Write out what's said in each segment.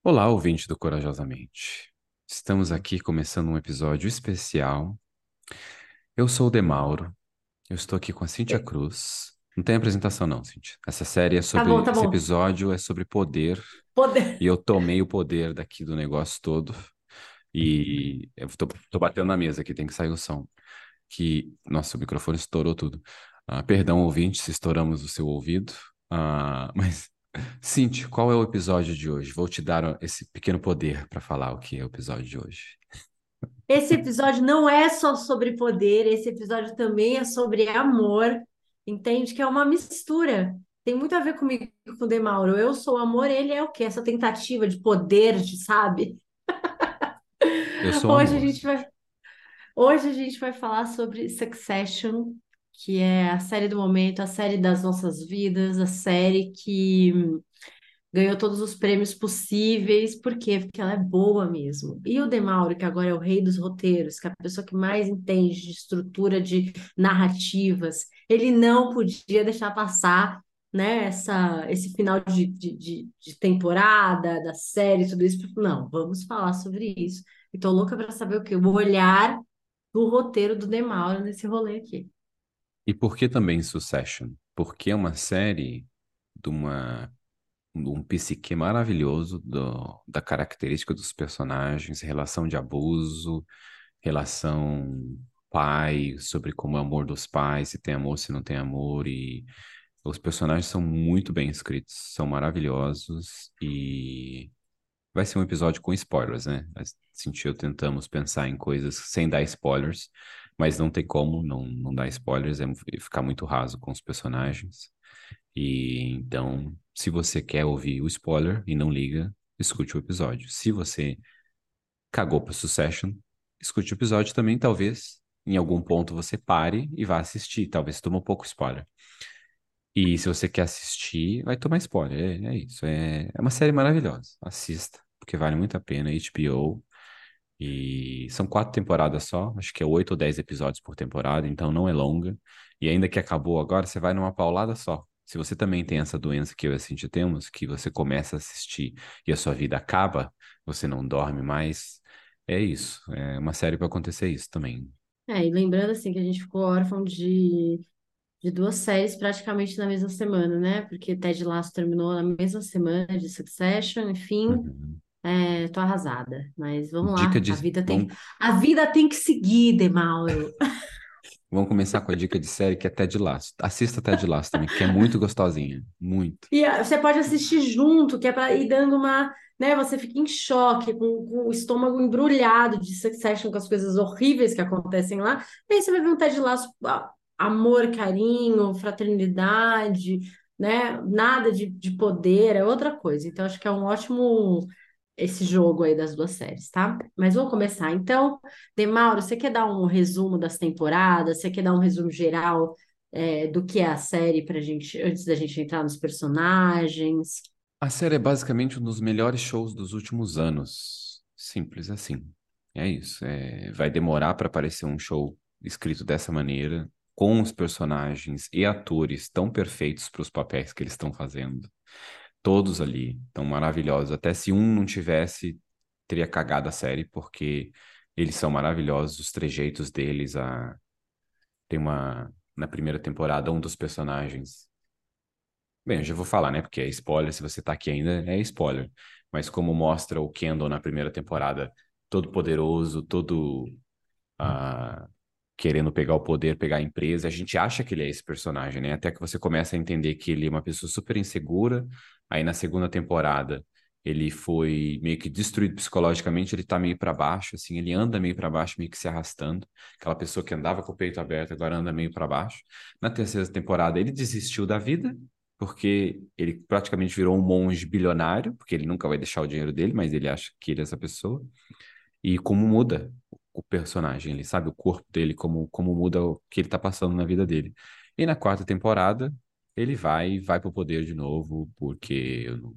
Olá, ouvinte do Corajosamente. Estamos aqui começando um episódio especial. Eu sou o Demauro. Eu estou aqui com a Cíntia É, Cruz. Não tem apresentação não, Cíntia. Essa série é tá bom, sobre, tá esse bom. episódio é sobre poder Poder. e eu tomei o poder daqui do negócio todo e eu tô batendo na mesa aqui, tem que sair o som. Nossa, o microfone estourou tudo. Perdão, ouvinte, se estouramos o seu ouvido. Mas, Cinti, qual é o episódio de hoje? Vou te dar esse pequeno poder para falar o que é o episódio de hoje. Esse episódio não é só sobre poder, esse episódio também é sobre amor. Entende que é uma mistura. Tem muito a ver comigo, com o Demauro. Eu sou amor, ele é o quê? Essa tentativa de poder, sabe? Eu sou Hoje a amor. gente vai, hoje a gente vai falar sobre Succession, que é a série do momento, a série das nossas vidas, a série que ganhou todos os prêmios possíveis. Por quê? Porque ela é boa mesmo. E o Demauro, que agora é o rei dos roteiros, que é a pessoa que mais entende de estrutura de narrativas, ele não podia deixar passar, né, esse final de temporada, da série, tudo isso. Não, vamos falar sobre isso. E tô louca para saber o quê? O olhar do roteiro do Demauro nesse rolê aqui. E por que também Succession? Porque é uma série de um psique maravilhoso da característica dos personagens, relação de abuso, relação pai, sobre como é o amor dos pais, se tem amor, se não tem amor, e os personagens são muito bem escritos, são maravilhosos e vai ser um episódio com spoilers, né? Eu tentamos pensar em coisas sem dar spoilers, mas não tem como não dar spoilers, ficar muito raso com os personagens. E então, se você quer ouvir o spoiler e não liga, escute o episódio. Se você cagou pro Succession, escute o episódio também, talvez em algum ponto você pare e vá assistir, talvez tome um pouco spoiler. E se você quer assistir, vai tomar spoiler. É isso. É uma série maravilhosa. Assista, porque vale muito a pena. HBO. E são 4 temporadas só. Acho que é 8 ou 10 episódios por temporada, então não é longa. E ainda que acabou agora, você vai numa paulada só. Se você também tem essa doença que eu e a Cintia temos, que você começa a assistir e a sua vida acaba, você não dorme mais, é isso. É uma série para acontecer isso também. E lembrando assim que a gente ficou órfão de duas séries praticamente na mesma semana, né? Porque Ted Lasso terminou na mesma semana de Succession, enfim, Uhum. tô arrasada. Mas vamos Dica lá, de. Vamos, a vida tem que seguir, Demauro. vamos começar com a dica de série que é Ted Lasso. Assista Ted Lasso também, que é muito gostosinha. Muito. Você pode assistir junto, que é para ir dando uma, né? Você fica em choque, com o estômago embrulhado de Succession, com as coisas horríveis que acontecem lá. E aí você vai ver um Ted Lasso, amor, carinho, fraternidade, né? Nada de poder, é outra coisa. Então, acho que é um ótimo esse jogo aí das duas séries, tá? Mas vamos começar. Então, Demauro, você quer dar um resumo das temporadas? Você quer dar um resumo geral, do que é a série pra gente, antes da gente entrar nos personagens? A série é basicamente um dos melhores shows dos últimos anos. Simples assim. É isso. Vai demorar para aparecer um show escrito dessa maneira, com os personagens e atores tão perfeitos para os papéis que eles estão fazendo. Todos ali estão maravilhosos. Até se um não tivesse, teria cagado a série, porque eles são maravilhosos, os trejeitos deles. Tem na primeira temporada, um dos personagens. Bem, eu já vou falar, né? Porque é spoiler, se você tá aqui ainda, é spoiler. Mas como mostra o Kendall na primeira temporada, todo poderoso, todo ah, querendo pegar o poder, pegar a empresa, a gente acha que ele é esse personagem, né? Até que você começa a entender que ele é uma pessoa super insegura. Aí na segunda temporada, ele foi meio que destruído psicologicamente, ele tá meio pra baixo, assim, ele anda meio pra baixo, meio que se arrastando. Aquela pessoa que andava com o peito aberto, agora anda meio pra baixo. Na terceira temporada, ele desistiu da vida porque ele praticamente virou um monge bilionário, porque ele nunca vai deixar o dinheiro dele, mas ele acha que ele é essa pessoa. E como muda o personagem, ele sabe o corpo dele, como muda o que ele tá passando na vida dele. E na quarta temporada, ele vai pro poder de novo, porque o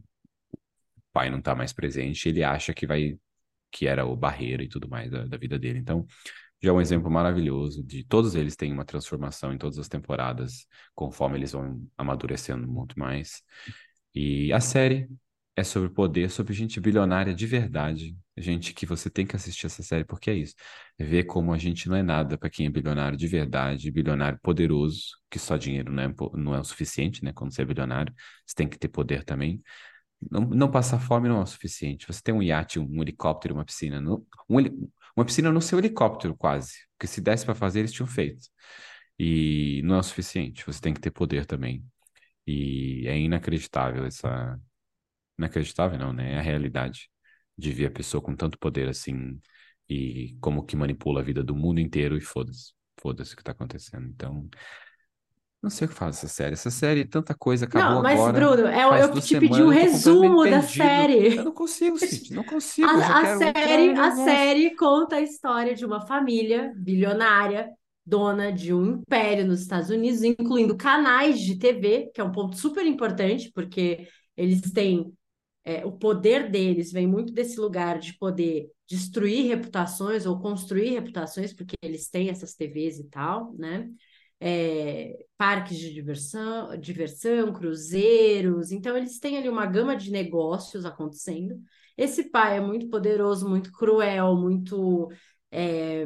pai não tá mais presente, ele acha que era o Barreira e tudo mais da vida dele. Então, já é um exemplo maravilhoso de todos eles têm uma transformação em todas as temporadas, conforme eles vão amadurecendo muito mais. E a série. É sobre poder, sobre gente bilionária de verdade. Gente que você tem que assistir essa série porque é isso. É ver como a gente não é nada para quem é bilionário de verdade, bilionário poderoso, que só dinheiro não é o suficiente, né? Quando você é bilionário, você tem que ter poder também. Não passar fome não é o suficiente. Você tem um iate, um helicóptero, uma piscina. Uma piscina no seu helicóptero, quase. Porque se desse para fazer, eles tinham feito. E não é o suficiente. Você tem que ter poder também. E é inacreditável essa. Inacreditável, não, né? É a realidade de ver a pessoa com tanto poder assim e como que manipula a vida do mundo inteiro e foda-se. Foda-se o que tá acontecendo. Então, não sei o que faz essa série. Essa série, tanta coisa, acabou Não, mas agora. Bruno, Faz eu duas te pedi um semanas, eu tô completamente resumo da perdido. Eu série. não consigo, Cid, não consigo. Eu já A quero entrar no a negócio. série conta a história de uma família bilionária, dona de um império nos Estados Unidos, incluindo canais de TV, que é um ponto super importante, porque eles têm o poder deles vem muito desse lugar de poder destruir reputações ou construir reputações, porque eles têm essas TVs e tal, né? Parques de diversão, cruzeiros. Então, eles têm ali uma gama de negócios acontecendo. Esse pai é muito poderoso, muito cruel, muito, é,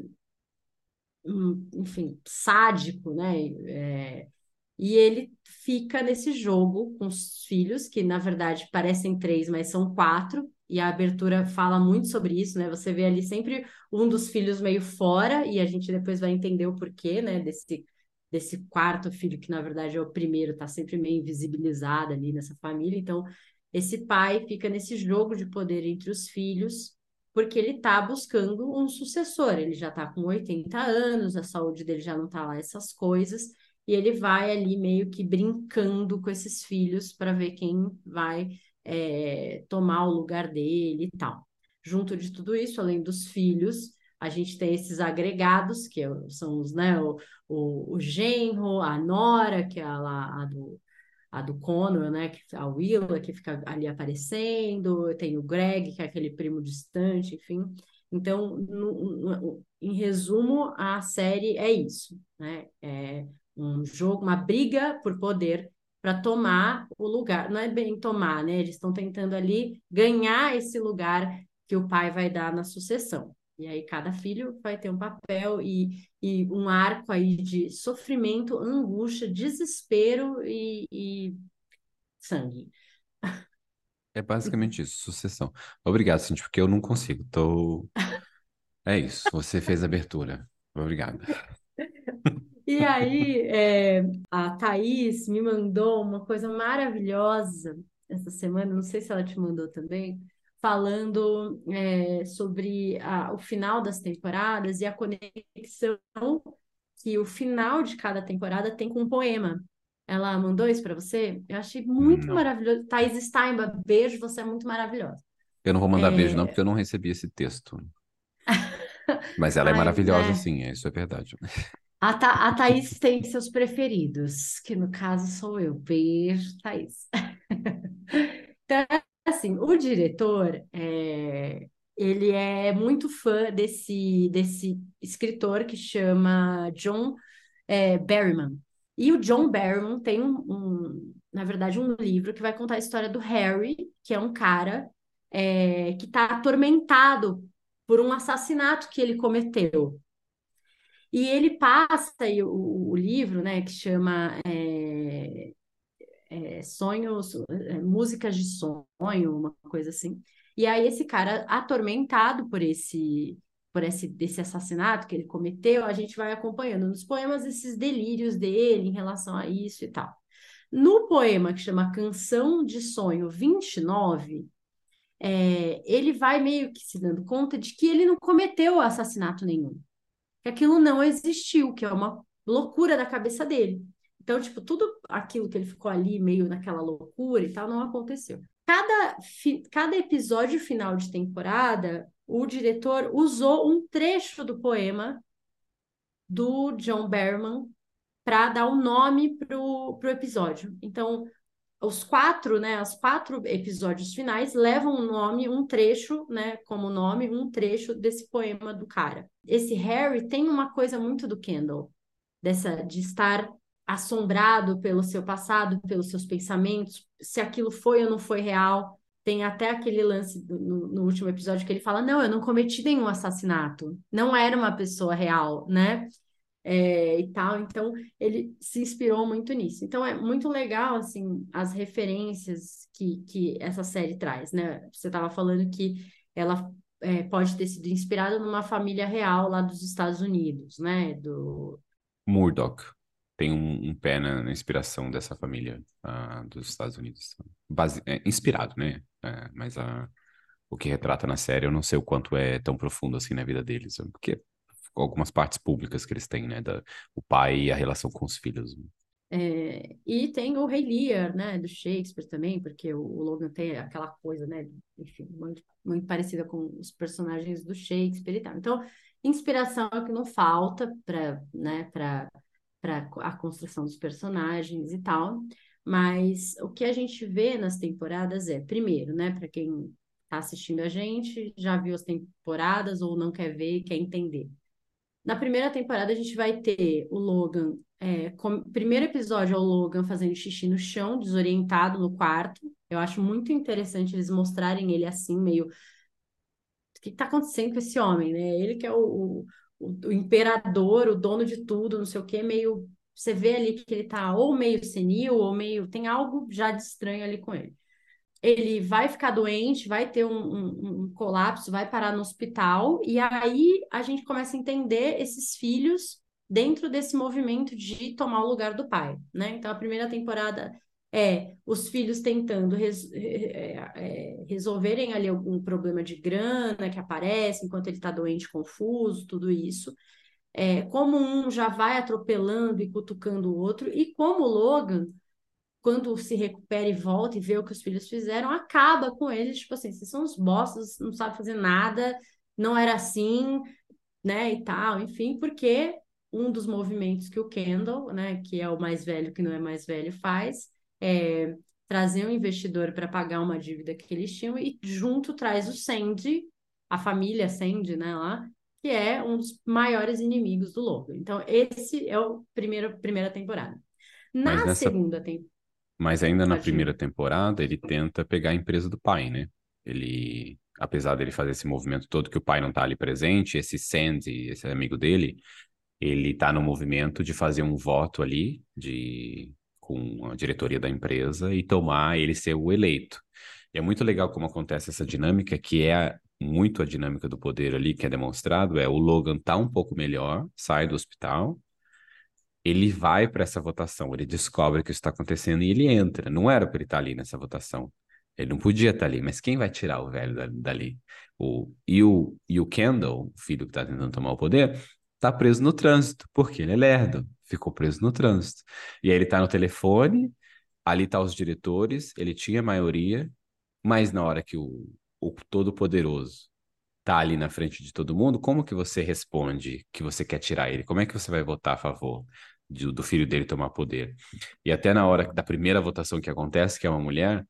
enfim, sádico, né? E ele fica nesse jogo com os filhos, que na verdade parecem três, mas são quatro. E a abertura fala muito sobre isso, né? Você vê ali sempre um dos filhos meio fora, e a gente depois vai entender o porquê, né? Desse quarto filho, que na verdade é o primeiro, tá sempre meio invisibilizado ali nessa família. Então, esse pai fica nesse jogo de poder entre os filhos, porque ele tá buscando um sucessor. Ele já tá com 80 anos, a saúde dele já não tá lá essas coisas. E ele vai ali meio que brincando com esses filhos para ver quem vai tomar o lugar dele e tal. Junto de tudo isso, além dos filhos, a gente tem esses agregados, que são os, né, o genro, a nora, que é a do Connor, né, a Willa, que fica ali aparecendo, tem o Greg, que é aquele primo distante, enfim. Então, em resumo, a série é isso, né? É um jogo, uma briga por poder para tomar o lugar. Não é bem tomar, né? Eles estão tentando ali ganhar esse lugar que o pai vai dar na sucessão. E aí cada filho vai ter um papel e um arco aí de sofrimento, angústia, desespero e sangue. É basicamente isso, sucessão. Obrigado, Cindy, porque eu não consigo. É isso, você fez a abertura. Obrigado. E aí, a Thaís me mandou uma coisa maravilhosa essa semana, não sei se ela te mandou também, falando sobre o final das temporadas e a conexão que o final de cada temporada tem com um poema. Ela mandou isso para você? Eu achei muito Não. maravilhoso. Thaís Steinba, beijo, você é muito maravilhosa. Eu não vou mandar beijo, não, É, porque eu não recebi esse texto. Mas ela é ai, maravilhosa, né? sim, isso é verdade. A Thaís tem seus preferidos, que no caso sou eu. Beijo, Thaís. Então, assim, o diretor, ele é muito fã desse escritor que chama John Barrymore. E o John Barrymore tem na verdade, um livro que vai contar a história do Harry, que é um cara que está atormentado por um assassinato que ele cometeu. E ele passa aí o livro, né, que chama Sonhos, Músicas de Sonho, uma coisa assim. E aí esse cara atormentado desse assassinato que ele cometeu, a gente vai acompanhando nos poemas esses delírios dele em relação a isso e tal. No poema que chama Canção de Sonho 29, ele vai meio que se dando conta de que ele não cometeu assassinato nenhum, que aquilo não existiu, que é uma loucura da cabeça dele. Então, tipo, tudo aquilo que ele ficou ali meio naquela loucura e tal, não aconteceu. Cada episódio final de temporada, o diretor usou um trecho do poema do John Barrowman para dar o nome pro episódio. Então, os quatro episódios finais levam um nome, um trecho, né, como nome, um trecho desse poema do cara. Esse Harry tem uma coisa muito do Kendall, de estar assombrado pelo seu passado, pelos seus pensamentos, se aquilo foi ou não foi real. tem até aquele lance no último episódio que ele fala: Não, eu não cometi nenhum assassinato, não era uma pessoa real, né? E tal. Então, ele se inspirou muito nisso. Então, é muito legal, assim, as referências que essa série traz, né? Você estava falando que ela pode ter sido inspirada numa família real lá dos Estados Unidos, né? Murdoch tem um pé na inspiração dessa família dos Estados Unidos. Inspirado, né? Mas o que retrata na série, eu não sei o quanto é tão profundo assim na vida deles, porque algumas partes públicas que eles têm, né? O pai e a relação com os filhos. E tem o Rei Lear, né, do Shakespeare também, porque o Logan tem aquela coisa, né, enfim, muito parecida com os personagens do Shakespeare e tal. Então, inspiração é o que não falta para, né, para a construção dos personagens e tal. Mas o que a gente vê nas temporadas é, primeiro, né, para quem está assistindo a gente, já viu as temporadas ou não quer ver, quer entender. Na primeira temporada, a gente vai ter o Logan. Primeiro episódio é o Logan fazendo xixi no chão, desorientado no quarto. Eu acho muito interessante eles mostrarem ele assim, meio. O que está acontecendo com esse homem, né? Ele que é o imperador, o dono de tudo, não sei o quê, meio. Você vê ali que ele tá ou meio senil, ou meio. Tem algo já de estranho ali com ele. Ele vai ficar doente, vai ter um colapso, vai parar no hospital, e aí a gente começa a entender esses filhos dentro desse movimento de tomar o lugar do pai, né? Então a primeira temporada é os filhos tentando resolverem ali algum problema de grana que aparece enquanto ele está doente, confuso, tudo isso. Como um já vai atropelando e cutucando o outro, e como o Logan quando se recupera e volta e vê o que os filhos fizeram, acaba com eles, tipo assim, vocês são uns bostas, não sabem fazer nada, não era assim, né, e tal, enfim, porque um dos movimentos que o Kendall, né, que é o mais velho que não é mais velho, faz, é trazer um investidor para pagar uma dívida que eles tinham e junto traz o Sandy, a família Sandy, né, lá, que é um dos maiores inimigos do Lobo. Então, esse é o primeira temporada. Mas Na nessa, segunda temporada, mas ainda na pode ir. primeira temporada, ele tenta pegar a empresa do pai, né? Ele, apesar dele fazer esse movimento todo que o pai não tá ali presente, esse Sandy, esse amigo dele, ele tá no movimento de fazer um voto ali com a diretoria da empresa e tomar ele ser o eleito. E é muito legal como acontece essa dinâmica, que é muito a dinâmica do poder ali que é demonstrado, o Logan tá um pouco melhor, sai do hospital, ele vai para essa votação, ele descobre que isso está acontecendo e ele entra. Não era para ele estar ali nessa votação. Ele não podia estar ali, mas quem vai tirar o velho dali? E o Kendall, o filho que está tentando tomar o poder, está preso no trânsito, porque ele é lerdo, ficou preso no trânsito. E aí ele está no telefone, ali tá os diretores, ele tinha maioria, mas na hora que o Todo-Poderoso tá ali na frente de todo mundo, como que você responde que você quer tirar ele? Como é que você vai votar a favor do filho dele tomar poder? E até na hora da primeira votação que acontece, que é uma mulher,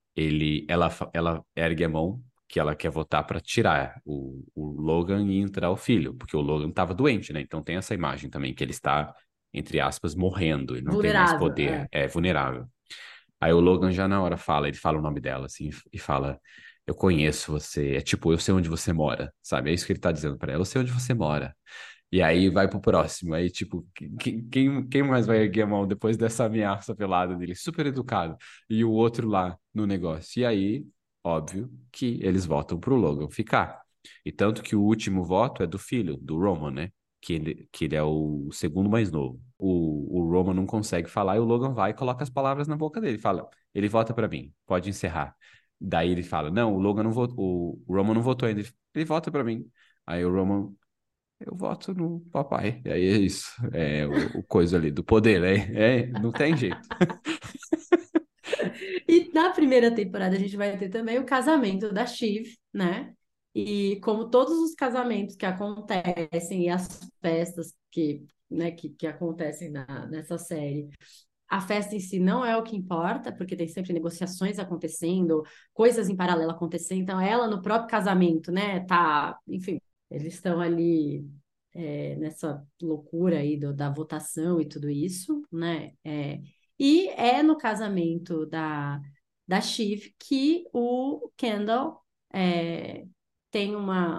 ela ergue a mão que ela quer votar para tirar o Logan e entrar o filho, porque o Logan estava doente, né? Então tem essa imagem também que ele está, entre aspas, morrendo, ele não tem mais Vulnerável, poder, é. é vulnerável. Aí o Logan já na hora fala, ele fala o nome dela, assim, e fala: Eu conheço você. É tipo, eu sei onde você mora, sabe? É isso que ele tá dizendo pra ela: Eu sei onde você mora. E aí vai pro próximo. Aí, tipo, quem mais vai erguer a mão depois dessa ameaça pelada dele? Super educado. E o outro lá no negócio. E aí, óbvio que eles votam pro Logan ficar. E tanto que o último voto é do filho, do Roman, né? Que ele é o segundo mais novo. O Roman não consegue falar e o Logan vai e coloca as palavras na boca dele. Fala, ele vota pra mim, pode encerrar. Daí ele fala, não, o Logan não votou, o Roman não votou ainda. Ele vota pra mim. Aí o Roman, eu voto no papai. E aí é isso. É o coisa ali do poder, né? Não tem jeito. E na primeira temporada a gente vai ter também o casamento da Shiv, né? E como todos os casamentos que acontecem e as festas que acontecem nessa série, a festa em si não é o que importa, porque tem sempre negociações acontecendo, coisas em paralelo acontecendo. Então, ela no próprio casamento, né? Tá, enfim, eles estão ali nessa loucura aí da votação e tudo isso, né? E é no casamento da Shiv que o Kendall é, tem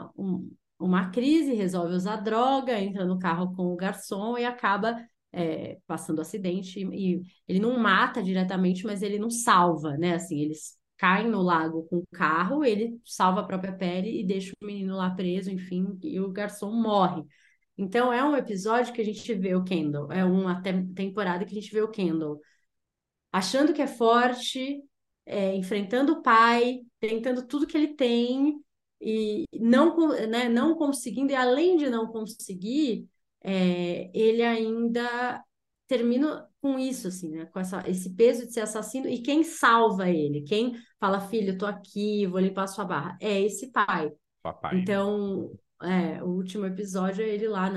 uma crise, resolve usar droga, entra no carro com o garçom e acaba passando acidente. E ele não mata diretamente, mas ele não salva, né? Assim, eles caem no lago com o carro, ele salva a própria pele e deixa o menino lá preso, enfim, e o garçom morre. Então é um episódio que a gente vê o Kendall, é uma temporada que a gente vê o Kendall achando que é forte, enfrentando o pai, tentando tudo que ele tem e não conseguindo, e além de não conseguir, ele ainda termina com isso, assim, né? Com esse peso de ser assassino, e quem salva ele? Quem fala, filho, eu tô aqui, vou limpar a sua barra? É esse pai. Papai, né? Então, o último episódio é ele lá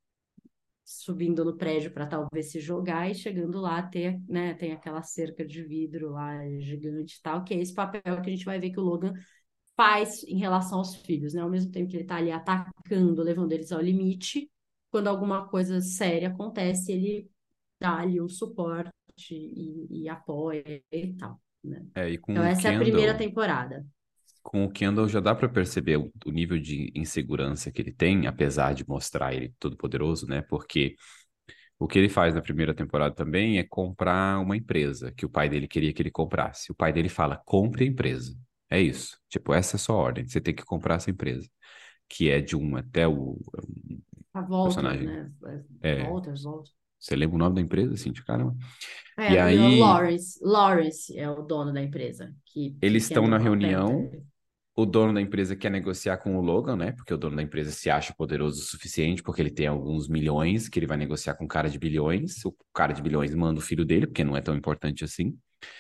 subindo no prédio para talvez se jogar e chegando lá ter, né, tem aquela cerca de vidro lá gigante e tal, que é esse papel que a gente vai ver que o Logan faz em relação aos filhos, né? Ao mesmo tempo que ele tá ali atacando, levando eles ao limite, quando alguma coisa séria acontece, ele dá ali um suporte e apoia e tal, né? E Então essa é a primeira temporada. Com o Kendall já dá para perceber o nível de insegurança que ele tem, apesar de mostrar ele todo poderoso, né? Porque o que ele faz na primeira temporada também é comprar uma empresa que o pai dele queria que ele comprasse. O pai dele fala: compre a empresa. É isso. Tipo, essa é a sua ordem. Você tem que comprar essa empresa. Que é de um até o A Walter, personagem. né? É, Walter. você lembra o nome da empresa, assim, de caramba? E É, o aí, Lawrence é o dono da empresa, que eles o estão na Kendall aperta. reunião. O dono da empresa quer negociar com o Logan, né? Porque o dono da empresa se acha poderoso o suficiente, porque ele tem alguns milhões que ele vai negociar com o cara de bilhões. O cara de bilhões manda o filho dele, porque não é tão importante assim.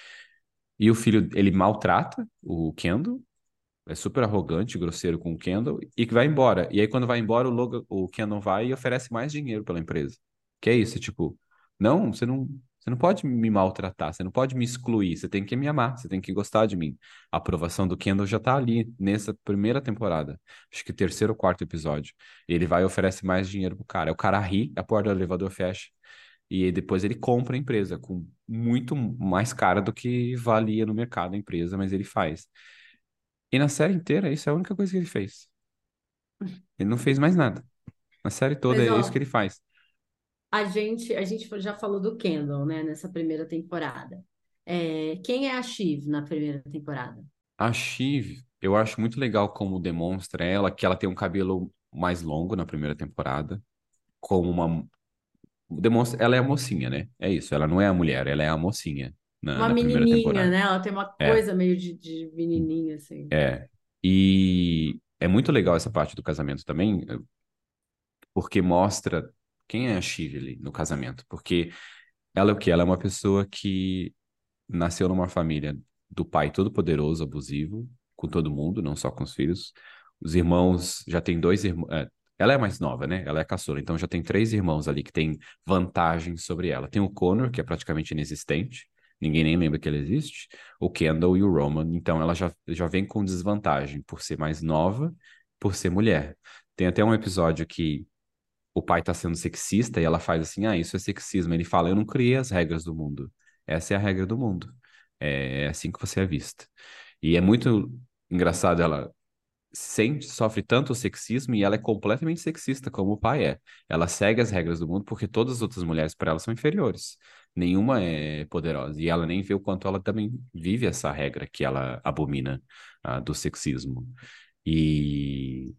E o filho, ele maltrata o Kendall, é super arrogante, grosseiro com o Kendall, e que vai embora. E aí, quando vai embora, o Kendall vai e oferece mais dinheiro pela empresa. Que é isso, tipo, não, você não pode me maltratar, você não pode me excluir, você tem que me amar, você tem que gostar de mim. A aprovação do Kendall já tá ali, nessa primeira temporada. Acho que terceiro ou quarto episódio. Ele vai e oferece mais dinheiro pro cara. Aí o cara ri, a porta do elevador fecha. E aí depois ele compra a empresa com muito mais cara do que valia no mercado a empresa, mas ele faz. E na série inteira, isso é a única coisa que ele fez. Ele não fez mais nada. Na série toda Mas, é isso que ó, ele faz. a gente já falou do Kendall, né, nessa primeira temporada. Quem é a Shiv na primeira temporada? A Shiv, eu acho muito legal como demonstra ela, que ela tem um cabelo mais longo na primeira temporada, como uma... Demonstra, ela é a mocinha, né? É isso, ela não é a mulher, ela é a mocinha Uma na primeira menininha, temporada. né? Ela tem uma É, coisa meio de menininha, assim. é. E é muito legal essa parte do casamento também, porque mostra quem é a Shiv ali no casamento. Porque ela é o quê? Ela é uma pessoa que nasceu numa família do pai todo-poderoso, abusivo, com todo mundo, não só com os filhos. Os irmãos, já tem dois irmãos. Ela é mais nova, né? Ela é caçula, então já tem três irmãos ali que têm vantagem sobre ela. Tem o Connor, que é praticamente inexistente, ninguém nem lembra que ele existe, o Kendall e o Roman. Então ela já vem com desvantagem por ser mais nova, por ser mulher. Tem até um episódio que o pai tá sendo sexista e ela faz assim: ah, isso é sexismo. Ele fala: eu não criei as regras do mundo. Essa é a regra do mundo. É assim que você é vista. E é muito engraçado, ela sofre tanto o sexismo e ela é completamente sexista, como o pai é. Ela segue as regras do mundo porque todas as outras mulheres para ela são inferiores. Nenhuma é poderosa. E ela nem vê o quanto ela também vive essa regra que ela abomina, do sexismo. E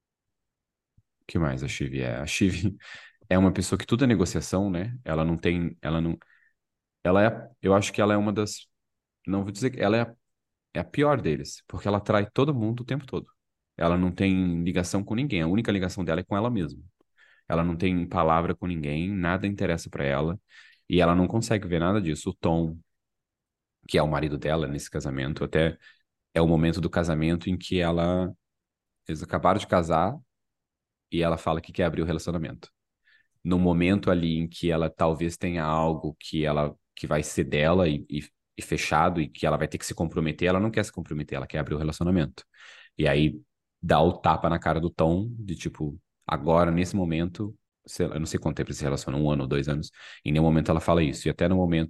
o que mais a Shiv é? A Shiv é uma pessoa que tudo é negociação, né? Ela não tem, ela não, ela é, eu acho que ela é uma das, não vou dizer que ela é a pior deles, porque ela trai todo mundo o tempo todo. Ela não tem ligação com ninguém, a única ligação dela é com ela mesma. Ela não tem palavra com ninguém, nada interessa pra ela, e ela não consegue ver nada disso. O Tom, que é o marido dela nesse casamento, até é o momento do casamento em que eles acabaram de casar e ela fala que quer abrir o relacionamento. No momento ali em que ela talvez tenha algo que vai ser dela e fechado e que ela vai ter que se comprometer, ela não quer se comprometer, ela quer abrir o relacionamento. E aí dá o tapa na cara do Tom de tipo, agora, nesse momento, eu não sei quanto tempo eles se relacionam, 1 ano ou 2 anos, em nenhum momento ela fala isso. E até no momento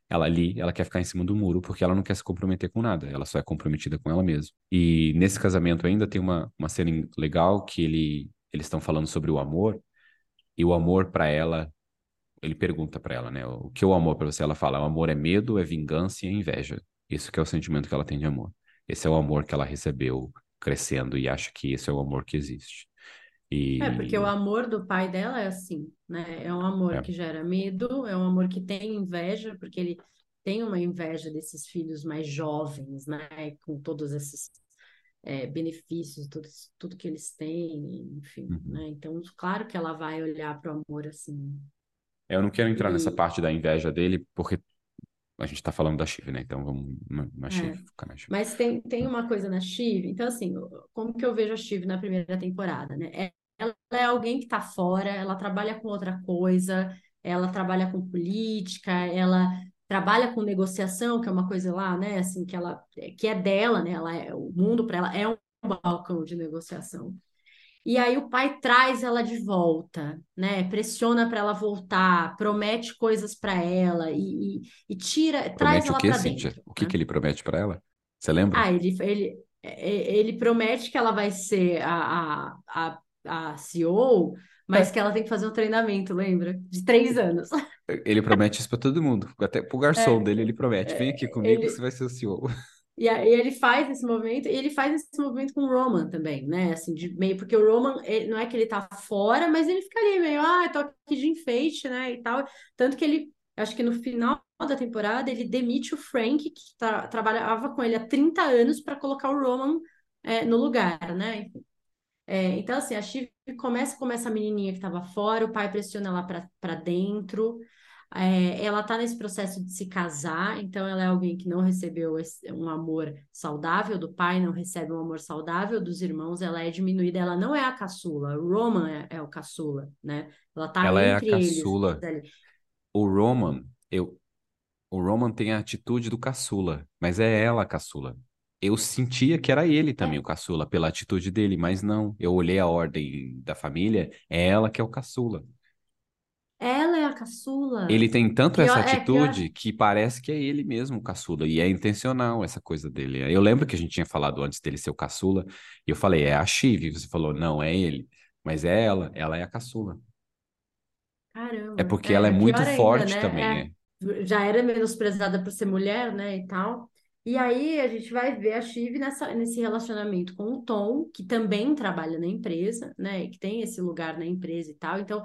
Ela ali, ela quer ficar em cima do muro porque ela não quer se comprometer com nada, ela só é comprometida com ela mesma. E nesse casamento ainda tem uma cena legal que eles estão falando sobre o amor, e o amor para ela, ele pergunta para ela, né, o que é o amor para você? Ela fala, o amor é medo, é vingança e é inveja. Isso que é o sentimento que ela tem de amor. Esse é o amor que ela recebeu crescendo e acha que esse é o amor que existe. Porque o E amor do pai dela é assim, né? É um amor é, que gera medo, é um amor que tem inveja, porque ele tem uma inveja desses filhos mais jovens, né? Com todos esses benefícios, tudo que eles têm, enfim, uhum. né? Então, claro que ela vai olhar para o amor assim. Eu não quero entrar nessa E, parte da inveja dele, porque a gente tá falando da Shiv, né? Então vamos na Shiv, é, focar na Shiv. mas tem uma coisa na Shiv, então assim, como que eu vejo a Shiv na primeira temporada, né? Ela é alguém que está fora, ela trabalha com outra coisa, ela trabalha com política, ela trabalha com negociação, que é uma coisa lá, né? Assim, que é dela, né? O mundo para ela é um balcão de negociação. E aí o pai traz ela de volta, né? Pressiona para ela voltar, promete coisas para ela e traz Promete o ela quê, para Cíntia? dentro, O que né? que ele promete pra ela? Você lembra? Ele promete que ela vai ser a CEO, mas É. que ela tem que fazer um treinamento, lembra? De 3 anos. Ele promete isso pra todo mundo. Até pro garçom É, dele ele promete. Vem aqui comigo, você ele, vai ser o CEO. e ele faz esse movimento, e ele faz esse movimento com o Roman também, né? Assim, de meio, porque o Roman, não é que ele tá fora, mas ele fica ali meio, tô aqui de enfeite, né? E tal. Tanto que ele, acho que no final da temporada, ele demite o Frank, que trabalhava com ele há 30 anos, para colocar o Roman, no lugar, né? Então, assim, a Shiv começa como essa menininha que estava fora, o pai pressiona ela para dentro. Ela está nesse processo de se casar, então ela é alguém que não recebeu um amor saudável do pai, não recebe um amor saudável dos irmãos, ela é diminuída, ela não é a caçula, o Roman é o caçula, né? Ela está Ela é a entre eles caçula. ali. O Roman, o Roman tem a atitude do caçula, mas é ela a caçula. Eu sentia que era ele também É, o caçula, pela atitude dele, mas não. Eu olhei a ordem da família, é ela que é o caçula. ela é a Ele caçula. tem tanto essa Pior. atitude que parece que é ele mesmo o caçula, e é intencional essa coisa dele. Eu lembro que a gente tinha falado antes dele ser o caçula, e eu falei, é a Chive, e você falou, não, é ele. Mas é ela é a caçula. É Caramba, porque ela é muito pior ainda, forte também, né? Já era menosprezada por ser mulher, né, e tal. E aí a gente vai ver a Shiv nesse relacionamento com o Tom, que também trabalha na empresa, né, e que tem esse lugar na empresa e tal. Então,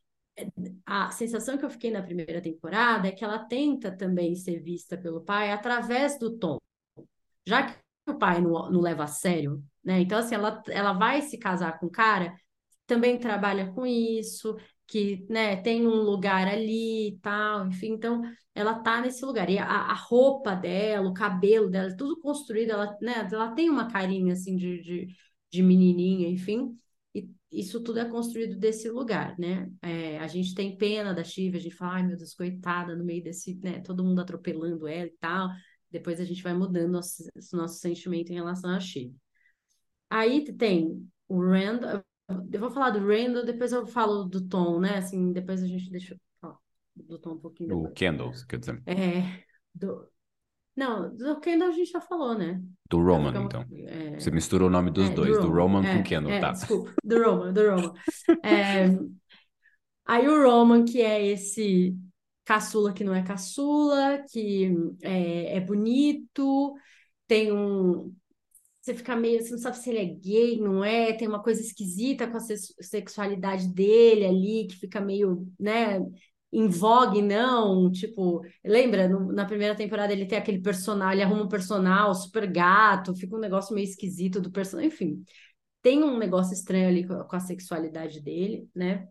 a sensação que eu fiquei na primeira temporada é que ela tenta também ser vista pelo pai através do Tom, já que o pai não leva a sério, né? Então, assim, ela vai se casar com o cara também trabalha com isso, que, né, tem um lugar ali e tal, enfim, então ela tá nesse lugar. E a roupa dela, o cabelo dela, tudo construído, ela, né, ela tem uma carinha assim de menininha, enfim. E isso tudo é construído desse lugar, né? A gente tem pena da Chiva, a gente fala, ai meu Deus, coitada, no meio desse, né, todo mundo atropelando ela e tal. Depois a gente vai mudando nosso sentimento em relação a Chiva. Aí tem o Randall. Eu vou falar do Randall, depois eu falo do Tom, né? Assim, depois a gente deixa eu falar do Tom um pouquinho o depois. Kendall, quer dizer, É, do, não, do Kendall a gente já falou, né? do Já Roman, ficamos. então. Você misturou o nome dos Do dois, do Roman. Roman com Kendall, tá? Desculpa, do Roman. É, aí o Roman, que é esse caçula que não é caçula, que é bonito, tem um. Você fica meio, você não sabe se ele é gay, não é? Tem uma coisa esquisita com a sexualidade dele ali, que fica meio, né, em vogue, não? Tipo, lembra? Na primeira temporada ele tem aquele personagem, ele arruma um personal super gato, fica um negócio meio esquisito do personagem, enfim. Tem um negócio estranho ali com a sexualidade dele, né?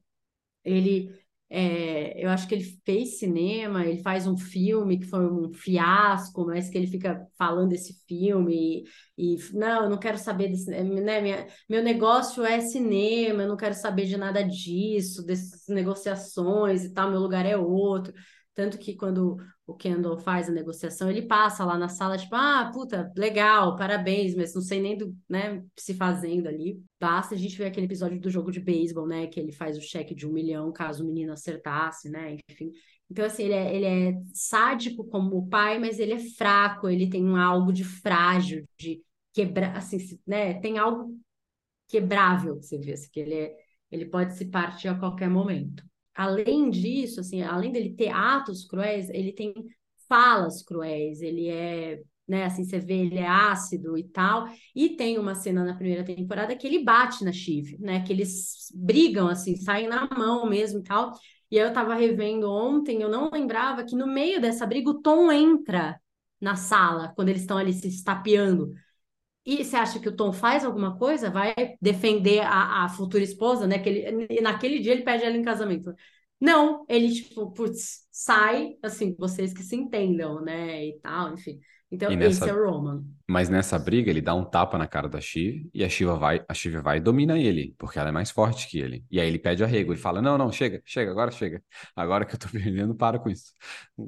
Eu acho que ele fez cinema, ele faz um filme que foi um fiasco, mas que ele fica falando desse filme não, eu não quero saber desse, né, meu negócio é cinema, eu não quero saber de nada disso, dessas negociações e tal, meu lugar é outro. Tanto que quando o Kendall faz a negociação, ele passa lá na sala, tipo, puta, legal, parabéns, mas não sei nem do, né, se fazendo ali. Basta a gente ver aquele episódio do jogo de beisebol, né, que ele faz o cheque de 1 milhão caso o menino acertasse, né, enfim. Então, assim, ele é sádico como o pai, mas ele é fraco, ele tem algo de frágil, de quebrar, assim, né? Tem algo quebrável, que você vê, assim, ele pode se partir a qualquer momento. Além disso, assim, além dele ter atos cruéis, ele tem falas cruéis, ele é, né, assim, você vê, ele é ácido e tal. E tem uma cena na primeira temporada que ele bate na Shiv, né, que eles brigam, assim, saem na mão mesmo e tal. E aí eu tava revendo ontem, eu não lembrava que no meio dessa briga o Tom entra na sala, quando eles estão ali se estapeando. E você acha que o Tom faz alguma coisa? Vai defender a futura esposa, né? Que e naquele dia ele pede ela em casamento. Não, ele, tipo, putz, sai, assim, vocês que se entendam, né? E tal, enfim. E Então, esse é nessa, o Roman. mas nessa briga ele dá um tapa na cara da Shiv e a Shiv vai e domina ele, porque ela é mais forte que ele. E aí ele pede arrego, ele fala: "Não, não, chega, chega, agora chega. Agora que eu tô perdendo, para com isso."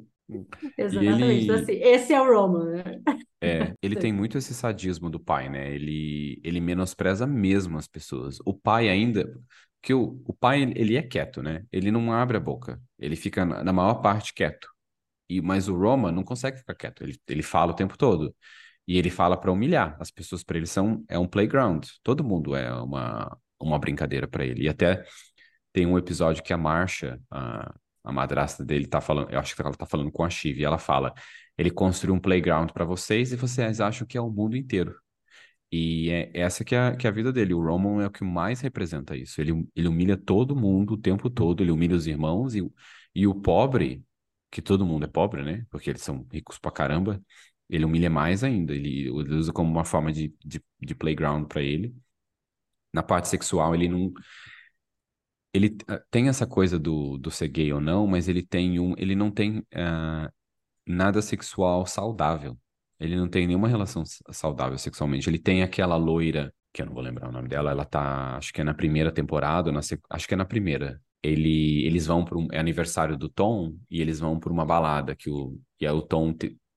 E Exatamente. Então, ele assim, esse é o Roman, né? ele tem muito esse sadismo do pai, né? Ele menospreza mesmo as pessoas. O pai ainda, que o pai ele é quieto, né? Ele não abre a boca. Ele fica na maior parte quieto. Mas o Roma não consegue ficar quieto. Ele fala o tempo todo. E ele fala para humilhar. As pessoas para ele são é um playground. Todo mundo é uma brincadeira para ele. E até tem um episódio que a Marcia, a madrasta dele, tá falando. Eu acho que ela tá falando com a Shiv. E ela fala: ele construiu um playground para vocês e vocês acham que é o mundo inteiro. E é essa que é a vida dele. O Roman é o que mais representa isso. Ele humilha todo mundo o tempo todo. Ele humilha os irmãos e o pobre, que todo mundo é pobre, né? Porque eles são ricos pra caramba. Ele humilha mais ainda. Ele usa como uma forma de playground pra ele. Na parte sexual, ele não. Ele tem essa coisa do ser gay ou não, mas ele não tem nada sexual saudável. Ele não tem nenhuma relação saudável sexualmente. Ele tem aquela loira, que eu não vou lembrar o nome dela, ela tá, acho que é na primeira temporada, acho que é na primeira. Eles vão para é aniversário do Tom e eles vão para uma balada e aí o Tom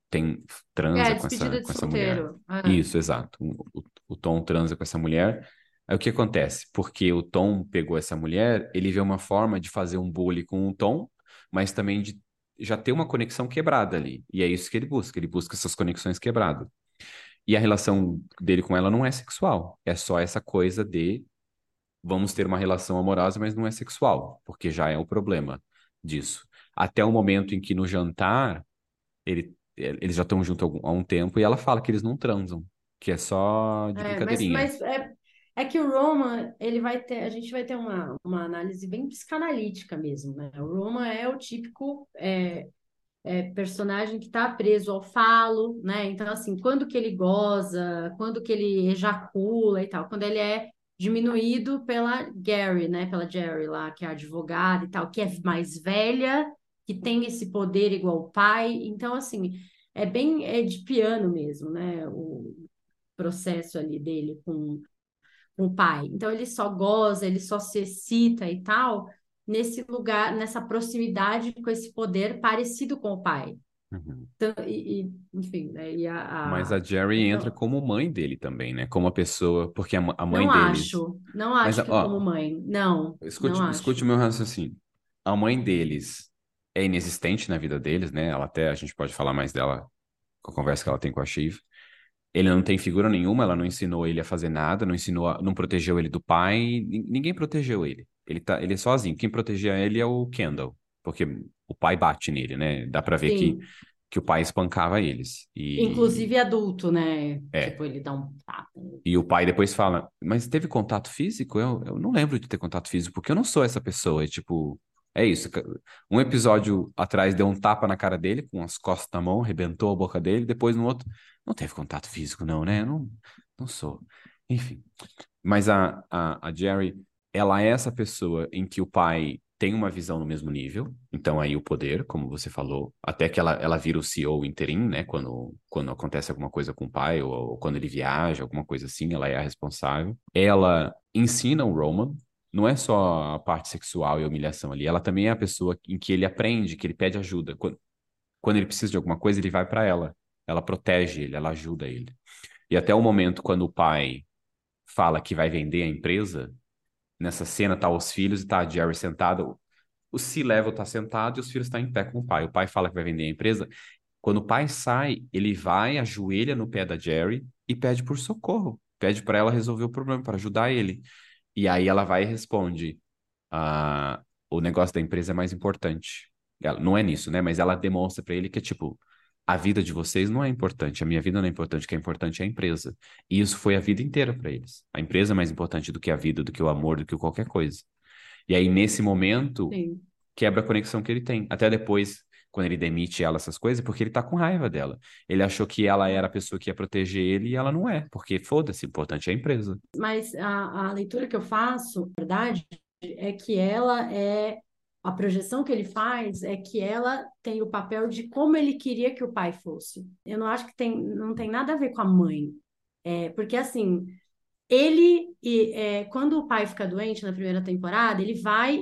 transa É, com despedida de com essa mulher. solteiro. É. Isso, exato. O Tom transa com essa mulher. Aí o que acontece? Porque o Tom pegou essa mulher, ele vê uma forma de fazer um bullying com o Tom, mas também de já ter uma conexão quebrada ali. E é isso que ele busca essas conexões quebradas. E a relação dele com ela não é sexual, é só essa coisa de vamos ter uma relação amorosa, mas não é sexual, porque já é o problema disso. Até o momento em que no jantar eles já estão juntos há um tempo e ela fala que eles não transam, que é só de É, brincadeirinha. é que o Roma, ele vai ter, a gente vai ter uma análise bem psicanalítica mesmo, né? O Roma é o típico personagem que está preso ao falo, né? Então, assim, quando que ele goza, quando que ele ejacula e tal, quando ele é diminuído pela Gary, né? Pela Jerry lá, que é a advogada e tal, que é mais velha, que tem esse poder igual o pai. Então, assim, é de piano mesmo, né? O processo ali dele com o pai. Então, ele só goza, ele só se excita e tal. Nesse lugar, nessa proximidade com esse poder parecido com o pai. Uhum. Enfim, né? Mas a Jerry entra Então, como mãe dele também, né? Como a pessoa, porque a mãe não deles. acho, não Mas, acho que como ó, mãe, não, não escute o acho. meu raciocínio. A mãe deles é inexistente na vida deles, né? A gente pode falar mais dela com a conversa que ela tem com a Shiv. Ele não tem figura nenhuma, ela não ensinou ele a fazer nada, não ensinou, não protegeu ele do pai, ninguém protegeu ele. Ele é sozinho. Quem protegia ele é o Kendall, porque o pai bate nele, né? Dá pra ver Sim, que o pai espancava eles. inclusive adulto, né? É, Tipo, ele dá um tapa. e o pai depois fala, mas teve contato físico? Eu não lembro de ter contato físico, porque eu não sou essa pessoa. Tipo, é isso. Um episódio atrás deu um tapa na cara dele, com as costas na mão, rebentou a boca dele. Depois no outro, não teve contato físico, não, né? Não sou. Enfim. Mas a Jerry, ela é essa pessoa em que o pai tem uma visão no mesmo nível, então aí o poder, como você falou, até que ela vira o CEO interim, né? Quando acontece alguma coisa com o pai, ou quando ele viaja, alguma coisa assim, ela é a responsável. Ela ensina o Roman, não é só a parte sexual e a humilhação ali, ela também é a pessoa em que ele aprende, que ele pede ajuda. Quando ele precisa de alguma coisa, ele vai para ela. Ela protege ele, ela ajuda ele. E até o momento quando o pai fala que vai vender a empresa, nessa cena tá os filhos e tá a Jerry sentada. o C-level tá sentado e os filhos estão em pé com o pai. O pai fala que vai vender a empresa. Quando o pai sai, ele vai, ajoelha no pé da Jerry e pede por socorro. Pede para ela resolver o problema, para ajudar ele. E aí ela vai e responde: o negócio da empresa é mais importante. Não é nisso, né? Mas ela demonstra para ele que, tipo, a vida de vocês não é importante, a minha vida não é importante, o que é importante é a empresa. E isso foi a vida inteira para eles. A empresa é mais importante do que a vida, do que o amor, do que qualquer coisa. E aí, nesse momento, Sim. quebra a conexão que ele tem. Até depois, quando ele demite ela, essas coisas, porque ele tá com raiva dela. Ele achou que ela era a pessoa que ia proteger ele e ela não é, porque foda-se, o importante é a empresa. Mas a leitura que eu faço, na verdade, é que ela é. A projeção que ele faz é que ela tem o papel de como ele queria que o pai fosse. Eu não acho que não tem nada a ver com a mãe. Porque, assim, quando o pai fica doente na primeira temporada, ele vai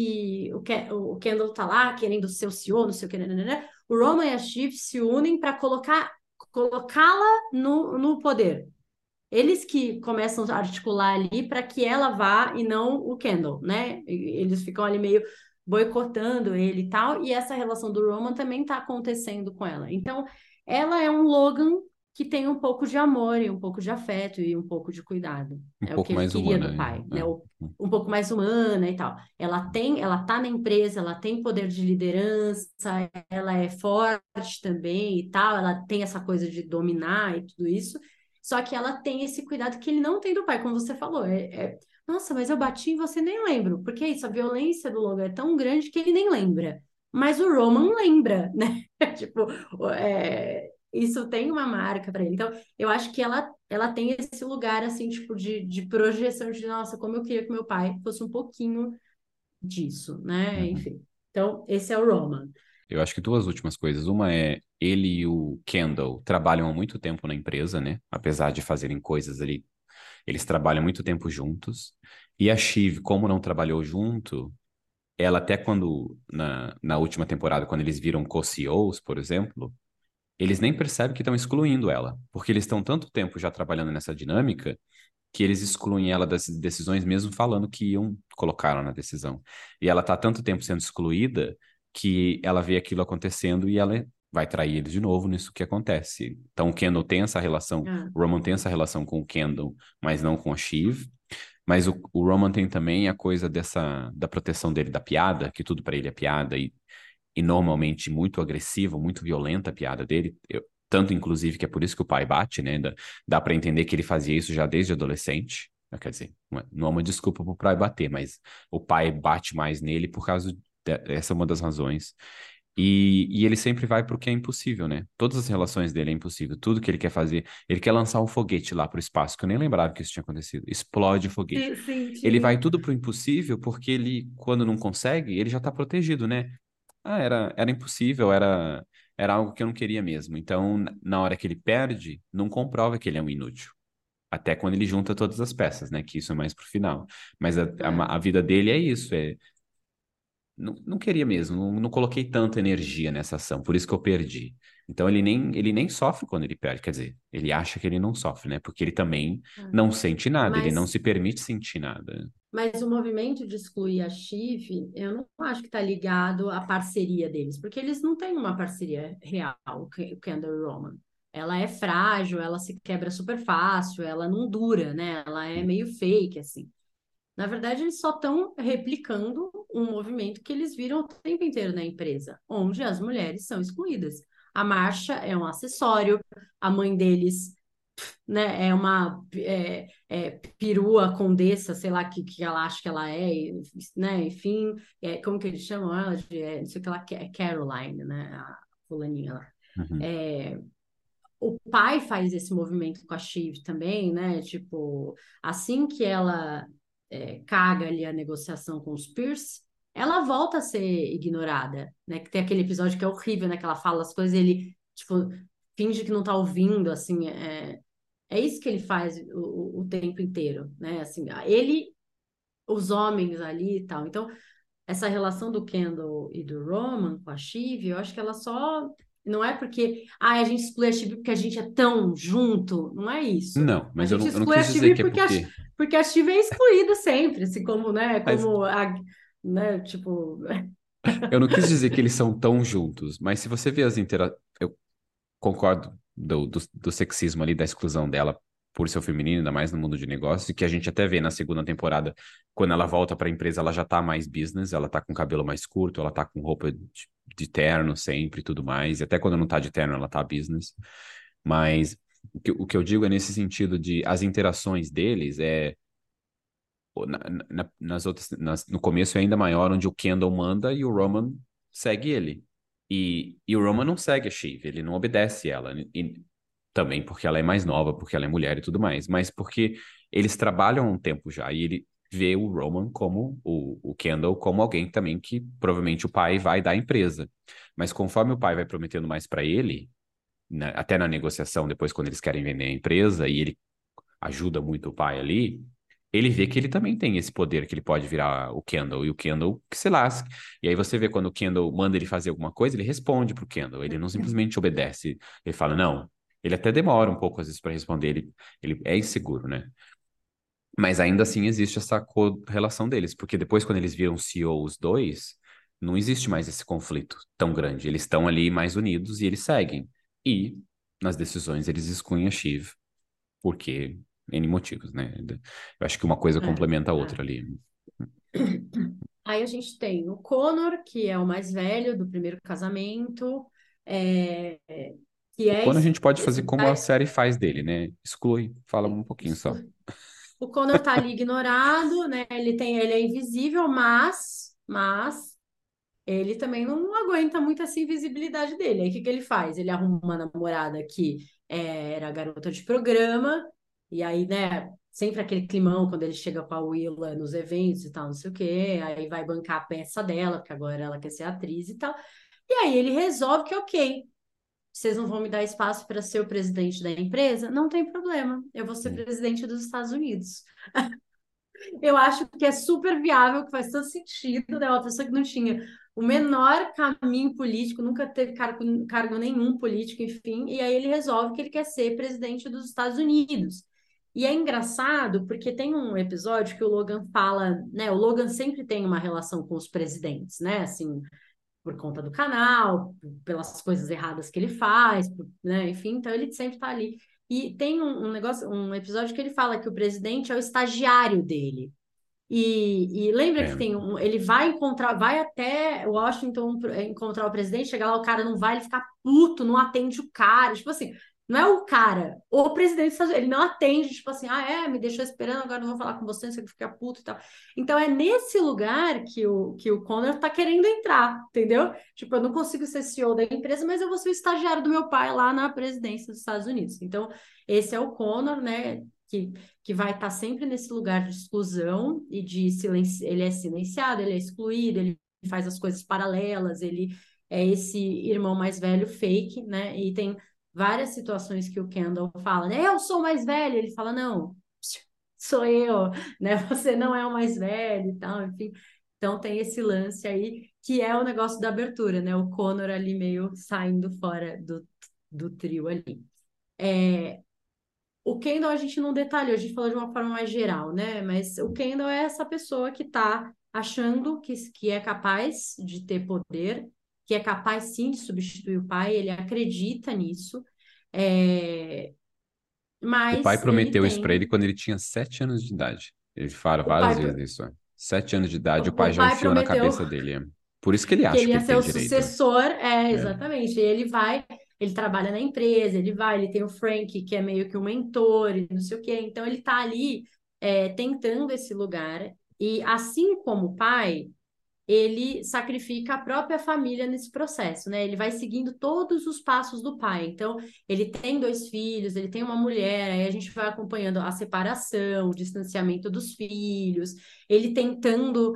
o Kendall tá lá querendo ser o CEO, não sei o que, né? O Roman e a Shiv se unem para colocá-la no poder. Eles que começam a articular ali para que ela vá e não o Kendall, né? Eles ficam ali meio boicotando ele e tal, e essa relação do Roman também está acontecendo com ela. Então, ela é um Logan que tem um pouco de amor e um pouco de afeto e um pouco de cuidado. Um É o que pouco ele mais queria humana, do pai, né? né? Um pouco mais humana e tal. Ela tá na empresa, ela tem poder de liderança, ela é forte também e tal, ela tem essa coisa de dominar e tudo isso. Só que ela tem esse cuidado que ele não tem do pai, como você falou. Nossa, mas eu bati e você nem lembro. Porque é isso, a violência do Logan é tão grande que ele nem lembra. Mas o Roman lembra, né? Tipo, isso tem uma marca para ele. Então, eu acho que ela tem esse lugar, assim, tipo, de projeção de, nossa, como eu queria que meu pai fosse um pouquinho disso, né? Uhum. Enfim. Então, esse é o Roman. Eu acho que duas últimas coisas. Uma é ele e o Kendall trabalham há muito tempo na empresa, né? Apesar de fazerem coisas ali, eles trabalham muito tempo juntos. E a Shiv, como não trabalhou junto, ela até quando, na última temporada, quando eles viram co-CEOs, por exemplo, eles nem percebem que estão excluindo ela, porque eles estão tanto tempo já trabalhando nessa dinâmica que eles excluem ela das decisões, mesmo falando que iam colocar ela na decisão. E ela tá tanto tempo sendo excluída que ela vê aquilo acontecendo e ela vai trair ele de novo nisso que acontece. Então o Kendall tem essa relação, Ah, o Roman tem essa relação com o Kendall, mas não com a Shiv. Mas o Roman tem também a coisa da proteção dele da piada, que tudo para ele é piada e normalmente muito agressivo, muito violenta a piada dele. Tanto, inclusive, que é por isso que o pai bate, né? Dá para entender que ele fazia isso já desde adolescente. Quer dizer, não é uma desculpa para o pai bater, mas o pai bate mais nele por causa essa é uma das razões. E ele sempre vai pro que é impossível, né? Todas as relações dele é impossível. Tudo que ele quer fazer, ele quer lançar um foguete lá pro espaço, que eu nem lembrava que isso tinha acontecido. Explode o foguete. sim, sim, Ele vai tinha. tudo pro impossível porque ele, quando não consegue, ele já tá protegido, né? Era impossível, era algo que eu não queria mesmo. Então, na hora que ele perde, não comprova que ele é um inútil. Até quando ele junta todas as peças, né? Que isso é mais pro final. Mas É. a vida dele é isso, não queria mesmo, não coloquei tanta energia nessa ação, por isso que eu perdi. Então ele nem sofre quando ele perde, quer dizer, ele acha que ele não sofre, né? Porque ele também É. não sente nada, ele não Mas se permite sentir nada. Mas o movimento de excluir a Chif, eu não acho que está ligado à parceria deles, porque eles não têm uma parceria real, o Kendall e o Roman. Ela é frágil, ela se quebra super fácil, ela não dura, né? Ela é meio fake, assim. Na verdade, eles só estão replicando um movimento que eles viram o tempo inteiro na empresa, onde as mulheres são excluídas. A Marcia é um acessório, a mãe deles, né? Perua condessa, sei lá que ela acha que ela é, né? Enfim, como que eles chamam ela de, não sei o que ela é Caroline, né? A fulaninha lá. Uhum. É, o pai faz esse movimento com a Shiv também, né? Tipo, assim que ela caga ali a negociação com os Pierce, ela volta a ser ignorada, né? Que tem aquele episódio que é horrível, né? Que ela fala as coisas e ele, tipo, finge que não tá ouvindo, assim, é isso que ele faz o tempo inteiro, né? Assim, ele, os homens ali e tal. Então, essa relação do Kendall e do Roman com a Shiv, eu acho que ela só. Não é porque a gente exclui a Shiv porque a gente é tão junto. Não é isso. Não, A mas gente eu não exclui a quis dizer Shiv que é porque. porque a Shiv é excluída sempre, assim como, né? Mas Como a. Né, tipo. Eu não quis dizer que eles são tão juntos, mas se você vê as interações. Eu concordo do sexismo ali, da exclusão dela por ser feminino, ainda mais no mundo de negócios, que a gente até vê na segunda temporada, quando ela volta para a empresa, ela já tá mais business, ela tá com cabelo mais curto, ela tá com roupa de terno sempre e tudo mais, e até quando não tá de terno, ela tá business. Mas o que eu digo é nesse sentido de as interações deles nas outras, no começo é ainda maior, onde o Kendall manda e o Roman segue ele. E o Roman não segue a Shiv, ele não obedece ela. E também porque ela é mais nova, porque ela é mulher e tudo mais, mas porque eles trabalham há um tempo já e ele vê o Roman como o Kendall como alguém também que provavelmente o pai vai dar a empresa. Mas conforme o pai vai prometendo mais para ele, até na negociação, depois quando eles querem vender a empresa e ele ajuda muito o pai ali, ele vê que ele também tem esse poder, que ele pode virar o Kendall, e o Kendall que se lasque. E aí você vê quando o Kendall manda ele fazer alguma coisa, ele responde pro Kendall, ele não simplesmente obedece. Ele fala, não. Ele até demora um pouco, às vezes, para responder, ele é inseguro, né? Mas ainda assim existe essa correlação deles, porque depois, quando eles viram CEO os dois, não existe mais esse conflito tão grande. Eles estão ali mais unidos e eles seguem. E nas decisões eles excluem a Shiv porque N motivos, né? Eu acho que uma coisa É, complementa a é. outra ali. Aí a gente tem o Connor, que é o mais velho do primeiro casamento, é, que O é Conan a gente pode fazer esse, como a série faz dele, né? Exclui, fala um pouquinho só. o Connor tá ali ignorado, né? Ele é invisível, mas ele também não aguenta muito essa invisibilidade dele. Aí o que que ele faz? Ele arruma uma namorada que era garota de programa, e aí, né, sempre aquele climão quando ele chega com a Willa nos eventos e tal, não sei o quê, aí vai bancar a peça dela, porque agora ela quer ser atriz e tal. E aí ele resolve que, ok, vocês não vão me dar espaço para ser o presidente da empresa? Não tem problema, eu vou ser Hum. presidente dos Estados Unidos. Eu acho que é super viável, que faz todo sentido, né? Uma pessoa que não tinha o menor caminho político, nunca teve cargo nenhum político, enfim, e aí ele resolve que ele quer ser presidente dos Estados Unidos. E é engraçado porque tem um episódio que o Logan fala, né? O Logan sempre tem uma relação com os presidentes, né? Assim, por conta do canal, pelas coisas erradas que ele faz, né? Enfim, então ele sempre tá ali. E tem um negócio, um episódio que ele fala que o presidente é o estagiário dele. E lembra que É, tem ele vai encontrar, vai até Washington encontrar o presidente, chega lá, o cara não vai, ele fica puto, não atende o cara, tipo assim, não é o cara, o presidente dos Estados Unidos, ele não atende, tipo assim, ah, me deixou esperando, agora não vou falar com você, você fica puto e tal. Então é nesse lugar que o Connor tá querendo entrar, entendeu? Tipo, eu não consigo ser CEO da empresa, mas eu vou ser o estagiário do meu pai lá na presidência dos Estados Unidos. Então, esse é o Connor, né? Que vai estar sempre nesse lugar de exclusão e de silêncio. Ele é silenciado, ele é excluído, ele faz as coisas paralelas, ele é esse irmão mais velho fake, né? E tem várias situações que o Kendall fala, né? Eu sou o mais velho. Ele fala, não, sou eu, né? Você não é o mais velho e tal, enfim. Então tem esse lance aí, que é o negócio da abertura, né? O Connor ali meio saindo fora do trio ali. É, o Kendall a gente não detalhou, a gente falou de uma forma mais geral, né? Mas o Kendall é essa pessoa que está achando que é capaz de ter poder, que é capaz sim de substituir o pai, ele acredita nisso, é, o pai mas ele prometeu isso pra ele tem. quando ele tinha 7 anos de idade. Ele fala O pai, várias vezes isso. 7 anos de idade, o pai o já pai enfiou na prometeu cabeça dele. Por isso que ele que acha ele que ia ele ser tem o direito. sucessor, É. exatamente. E ele vai, ele trabalha na empresa, ele vai, ele tem o Frank, que é meio que um mentor, e não sei o quê. Então ele tá ali tentando esse lugar. E assim como o pai, ele sacrifica a própria família nesse processo, né? Ele vai seguindo todos os passos do pai. Então, ele tem dois filhos, ele tem uma mulher, aí a gente vai acompanhando a separação, o distanciamento dos filhos, ele tentando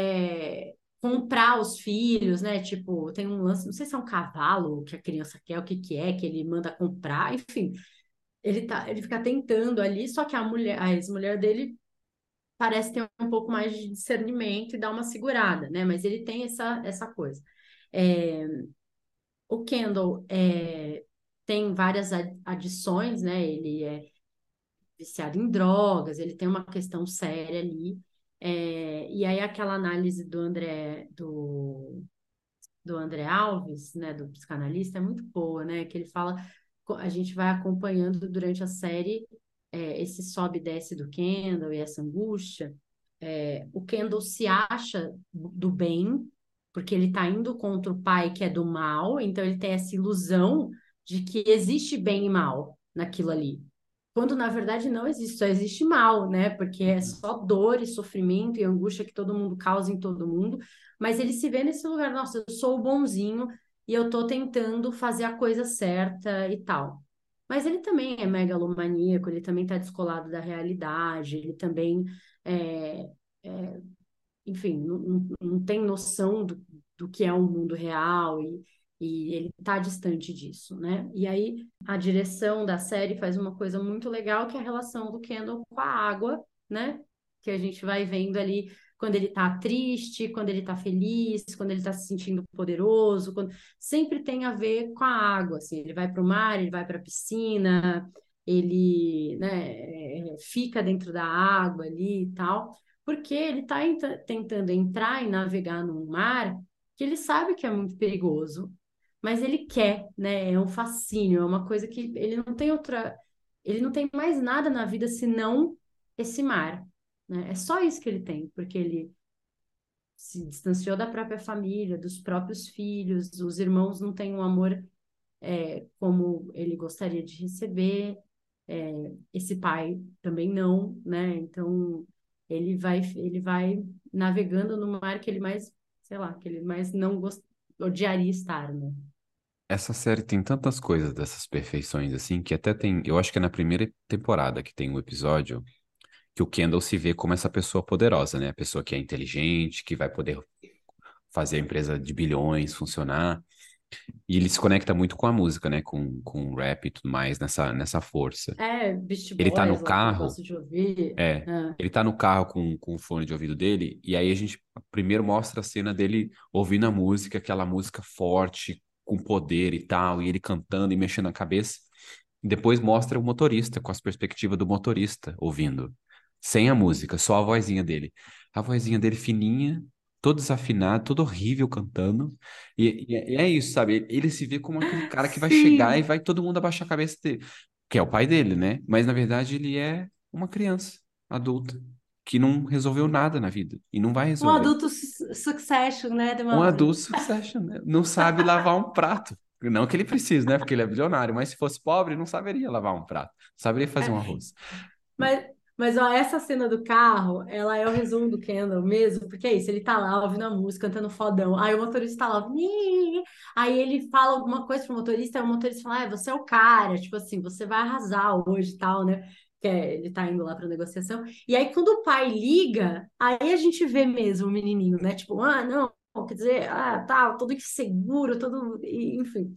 comprar os filhos, né? Tipo, tem um lance, não sei se é um cavalo que a criança quer, o que que é, que ele manda comprar, enfim. Ele fica tentando ali, só que a ex-mulher dele parece ter um pouco mais de discernimento e dá uma segurada, né? Mas ele tem essa coisa. É, o Kendall tem várias adições, né? Ele é viciado em drogas, ele tem uma questão séria ali. E aí aquela análise do André Alves, né, do psicanalista, é muito boa, né? Que ele fala, a gente vai acompanhando durante a série esse sobe e desce do Kendall e essa angústia. O Kendall se acha do bem, porque ele está indo contra o pai que é do mal, então ele tem essa ilusão de que existe bem e mal naquilo ali. Quando na verdade não existe, só existe mal, né? Porque é Uhum. só dor e sofrimento e angústia que todo mundo causa em todo mundo. Mas ele se vê nesse lugar, nossa, eu sou o bonzinho e eu tô tentando fazer a coisa certa e tal. Mas ele também é megalomaníaco, ele também tá descolado da realidade, ele também é, é, enfim, não tem noção do que é o mundo real e ele está distante disso, né? E aí a direção da série faz uma coisa muito legal, que é a relação do Kendall com a água, né? Que a gente vai vendo ali quando ele tá triste, quando ele tá feliz, quando ele tá se sentindo poderoso, sempre tem a ver com a água, assim, ele vai para o mar, ele vai para a piscina, ele, né, fica dentro da água ali e tal porque ele está tentando entrar e navegar num mar que ele sabe que é muito perigoso, mas ele quer, né? É um fascínio, é uma coisa que ele não tem outra, ele não tem mais nada na vida senão esse mar, né? É só isso que ele tem, porque ele se distanciou da própria família, dos próprios filhos, os irmãos não têm um amor como ele gostaria de receber. Esse pai também não, né? Então ele vai navegando no mar que ele mais, sei lá, que ele mais não odiaria estar, né? Essa série tem tantas coisas dessas perfeições assim que até tem, eu acho que é na primeira temporada que tem um episódio que o Kendall se vê como essa pessoa poderosa, né? A pessoa que é inteligente, que vai poder fazer a empresa de bilhões funcionar. E ele se conecta muito com a música, né? Com o rap e tudo mais, nessa força. Beast Ele tá no Boys lá que ele carro, gosta de ouvir. é. Ele tá no carro com o fone de ouvido dele, e aí a gente primeiro mostra a cena dele ouvindo a música, aquela música forte, com poder e tal, e ele cantando e mexendo a cabeça. Depois mostra o motorista, com as perspectivas do motorista ouvindo, sem a música, só a vozinha dele. A vozinha dele fininha, todo desafinado, todo horrível cantando. E é isso, sabe? Ele se vê como aquele cara que vai chegar e Sim. vai todo mundo abaixar a cabeça dele, que é o pai dele, né? Mas na verdade ele é uma criança adulta que não resolveu nada na vida e não vai Um resolver. adulto succession, né, Um Demório? adulto succession, né? Não sabe lavar um prato. Não que ele precise, né? Porque ele é bilionário, mas se fosse pobre, não saberia lavar um prato. Saberia fazer um arroz. Mas, mas ó, essa cena do carro, ela é o resumo do Kendall mesmo, porque é isso, ele tá lá ouvindo a música, cantando fodão. Aí o motorista tá lá, "Nhi". Aí ele fala alguma coisa pro motorista, aí o motorista fala, você é o cara, tipo assim, você vai arrasar hoje e tal, né? Ele tá indo lá pra negociação. E aí quando o pai liga, aí a gente vê mesmo o menininho, né? Tipo, não, quer dizer, tá, todo inseguro, todo, enfim.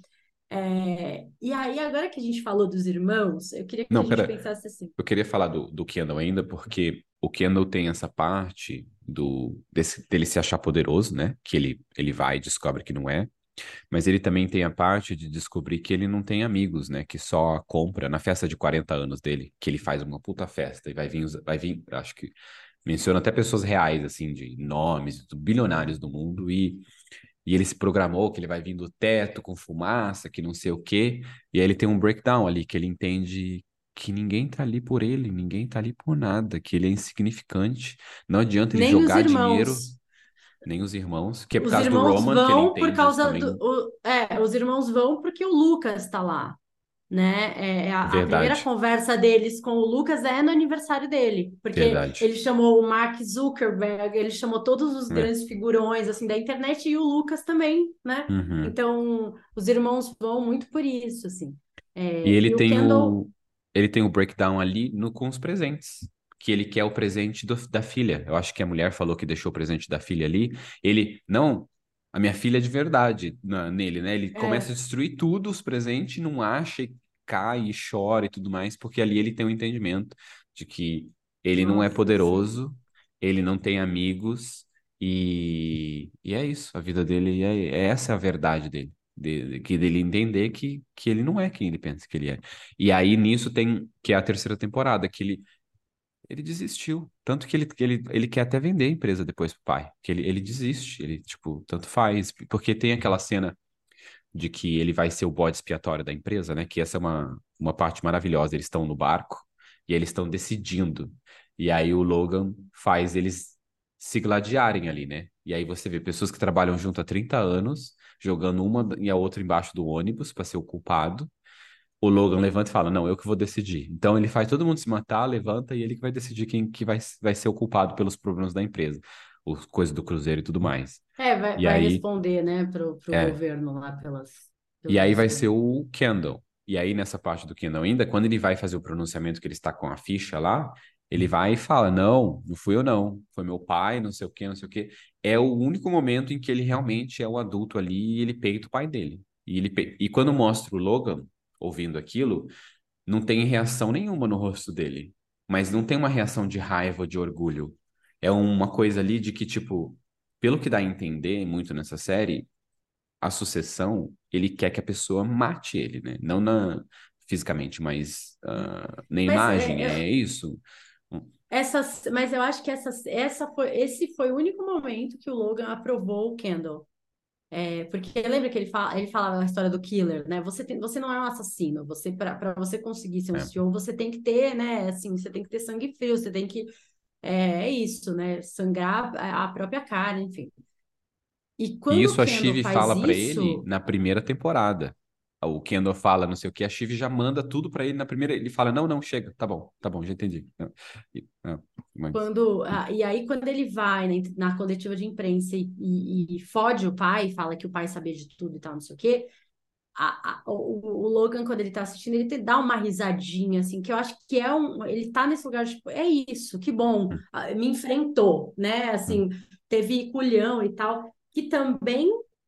E aí, agora que a gente falou dos irmãos, eu queria que a Não, gente pera. pensasse assim. Eu queria falar do Kendall ainda, porque o Kendall tem essa parte dele se achar poderoso, né? Que ele vai e descobre que não é. Mas ele também tem a parte de descobrir que ele não tem amigos, né? Que só compra na festa de 40 anos dele, que ele faz uma puta festa e vai vir, acho que menciona até pessoas reais, assim, de nomes, bilionários do mundo, e ele se programou que ele vai vir do teto com fumaça, que não sei o quê, e aí ele tem um breakdown ali, que ele entende que ninguém tá ali por ele, ninguém tá ali por nada, que ele é insignificante, não adianta ele Nem os jogar dinheiro, irmãos. nem os irmãos, que é por Os causa do irmãos Roman, que ele vão por entende isso causa do. também, Os irmãos vão porque o Lucas está lá, né? A primeira verdade, conversa deles com o Lucas é no aniversário dele, porque verdade. ele chamou o Mark Zuckerberg, ele chamou todos os É. grandes figurões assim da internet e o Lucas também, né? Uhum. Então, os irmãos vão muito por isso, assim. E ele E o tem Kendall ele tem o breakdown ali com os presentes. Que ele quer o presente da filha. Eu acho que a mulher falou que deixou o presente da filha ali. Ele, não, a minha filha é de verdade nele, né? Ele começa a é, destruir tudo, os presentes, não acha, e cai e chora e tudo mais, porque ali ele tem um entendimento de que ele não é nossa, sim. poderoso, ele não tem amigos, e é isso. A vida dele essa é a verdade dele. Que dele entender que ele não é quem ele pensa que ele é. E aí nisso tem que é a terceira temporada, que Ele desistiu. Tanto que ele quer até vender a empresa depois pro pai. Que ele desiste. Ele, tipo, tanto faz. Porque tem aquela cena de que ele vai ser o bode expiatório da empresa, né? Que essa é uma parte maravilhosa. Eles estão no barco e eles estão decidindo. E aí o Logan faz eles se gladiarem ali, né? E aí você vê pessoas que trabalham junto há 30 anos, jogando uma e a outra embaixo do ônibus para ser o culpado. O Logan levanta e fala: Não, eu que vou decidir. Então ele faz todo mundo se matar, levanta e ele que vai decidir quem que vai ser o culpado pelos problemas da empresa, os coisas do Cruzeiro e tudo mais. Vai, E vai aí, responder, né, pro é, governo lá e pelo aí vai ser Cruzeiro. o Kendall. E aí, nessa parte do Kendall ainda, quando ele vai fazer o pronunciamento que ele está com a ficha lá, ele vai e fala: Não, não fui eu, não. Foi meu pai, não sei o quê, não sei o quê. É o único momento em que ele realmente é o adulto ali e ele peita o pai dele. E quando mostra o Logan ouvindo aquilo, não tem reação nenhuma no rosto dele. Mas não tem uma reação de raiva, de orgulho. É uma coisa ali de que, tipo, pelo que dá a entender muito nessa série a sucessão, ele quer que a pessoa mate ele, né? Não fisicamente, mas na Mas imagem, é isso. mas eu acho que esse foi o único momento que o Logan aprovou o Kendall. Porque lembra que ele falava na história do killer, né? Você não é um assassino. Para você conseguir ser um É. CEO, você tem que ter, né? Assim, você tem que ter sangue frio. Você tem que é isso, né? Sangrar a própria cara, enfim. E E quando o isso a Kendall Shiv faz fala pra ele isso, na primeira temporada. O Kendall fala não sei o que, a Shiv já manda tudo pra ele na primeira. Ele fala: Não, não, chega, tá bom, já entendi. Mas, e aí quando ele vai né, na coletiva de imprensa e fode o pai, fala que o pai sabia de tudo e tal, não sei o quê. O Logan, quando ele tá assistindo, dá uma risadinha, assim, que eu acho que ele tá nesse lugar, tipo, é isso, que bom, hum, me enfrentou, né, hum, assim, teve culhão e tal, que também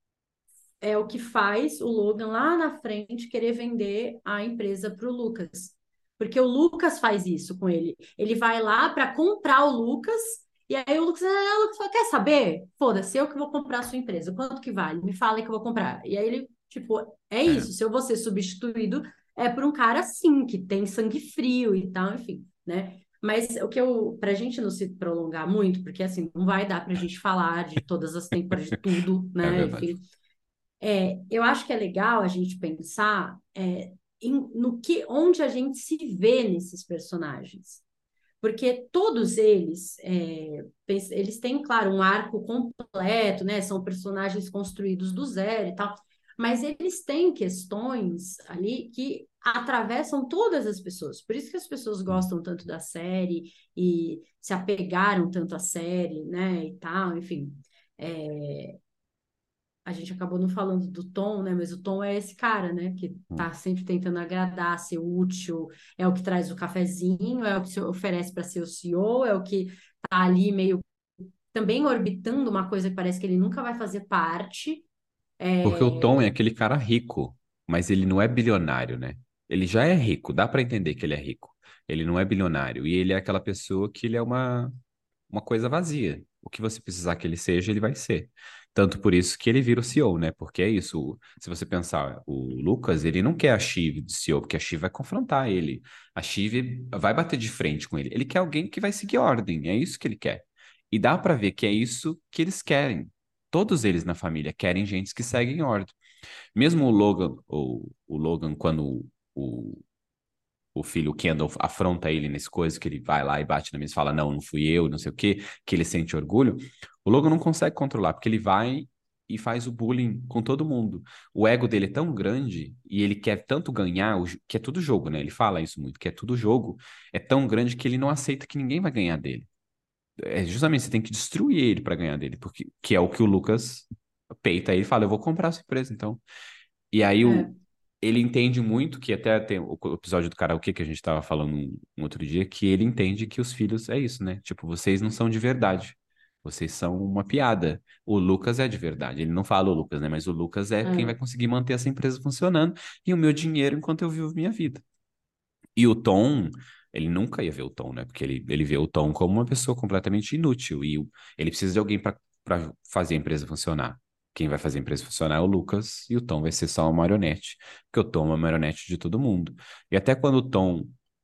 é o que faz o Logan lá na frente querer vender a empresa para o Lucas. Porque o Lucas faz isso com ele. Ele vai lá para comprar o Lucas, e aí o Lucas fala: Quer saber? Foda-se, eu que vou comprar a sua empresa. Quanto que vale? Me fala que eu vou comprar. E aí ele, tipo, é é. isso. Se eu vou ser substituído, é por um cara assim, que tem sangue frio e tal, enfim, né? Mas pra gente não se prolongar muito, porque assim, não vai dar pra gente falar de todas as temporadas, de tudo, É né? verdade. Enfim, eu acho que é legal a gente pensar no que, onde a gente se vê nesses personagens. Porque todos eles têm, claro, um arco completo, né? São personagens construídos do zero e tal, mas eles têm questões ali que atravessam todas as pessoas. Por isso que as pessoas Hum. gostam tanto da série e se apegaram tanto à série, né? E tal, enfim. É, a gente acabou não falando do Tom, né? Mas o Tom é esse cara, né? Que Hum. tá sempre tentando agradar, ser útil, é o que traz o cafezinho, é o que se oferece para ser o CEO, é o que tá ali meio também orbitando uma coisa que parece que ele nunca vai fazer parte. Porque o Tom é É, aquele cara rico, mas ele não é bilionário, né? Ele já é rico, dá pra entender que ele é rico. Ele não é bilionário. E ele é aquela pessoa que ele é uma coisa vazia. O que você precisar que ele seja, ele vai ser. Tanto por isso que ele vira o CEO, né? Porque é isso. Se você pensar, o Lucas, ele não quer a Shiv de CEO, porque a Shiv vai confrontar ele. A Shiv vai bater de frente com ele. Ele quer alguém que vai seguir ordem. É isso que ele quer. E dá pra ver que é isso que eles querem. Todos eles na família querem gente que segue em ordem. Mesmo o Logan, quando o filho, o Kendall, afronta ele nesse coisa, que ele vai lá e bate na mesa e fala, não, não fui eu, não sei o quê, que ele sente orgulho, o Logan não consegue controlar, porque ele vai e faz o bullying com todo mundo. O ego dele é tão grande e ele quer tanto ganhar, que é tudo jogo, né? Ele fala isso muito, que é tudo jogo, é tão grande que ele não aceita que ninguém vai ganhar dele. É justamente você tem que destruir ele para ganhar dele, porque que é o que o Lucas peita ele e fala, eu vou comprar a sua empresa, então. E aí é, ele entende muito que até tem o episódio do karaokê que a gente estava falando um outro dia, que ele entende que os filhos é isso, né? Tipo, vocês não são de verdade. Vocês são uma piada. O Lucas é de verdade. Ele não fala o Lucas, né? Mas o Lucas é quem vai é, conseguir manter essa empresa funcionando e o meu dinheiro enquanto eu vivo minha vida. E o Tom, ele nunca ia ver o Tom, né? Porque ele vê o Tom como uma pessoa completamente inútil. E ele precisa de alguém para fazer a empresa funcionar. Quem vai fazer a empresa funcionar é o Lucas e o Tom vai ser só uma marionete. Porque o Tom é uma marionete de todo mundo. E até quando o Tom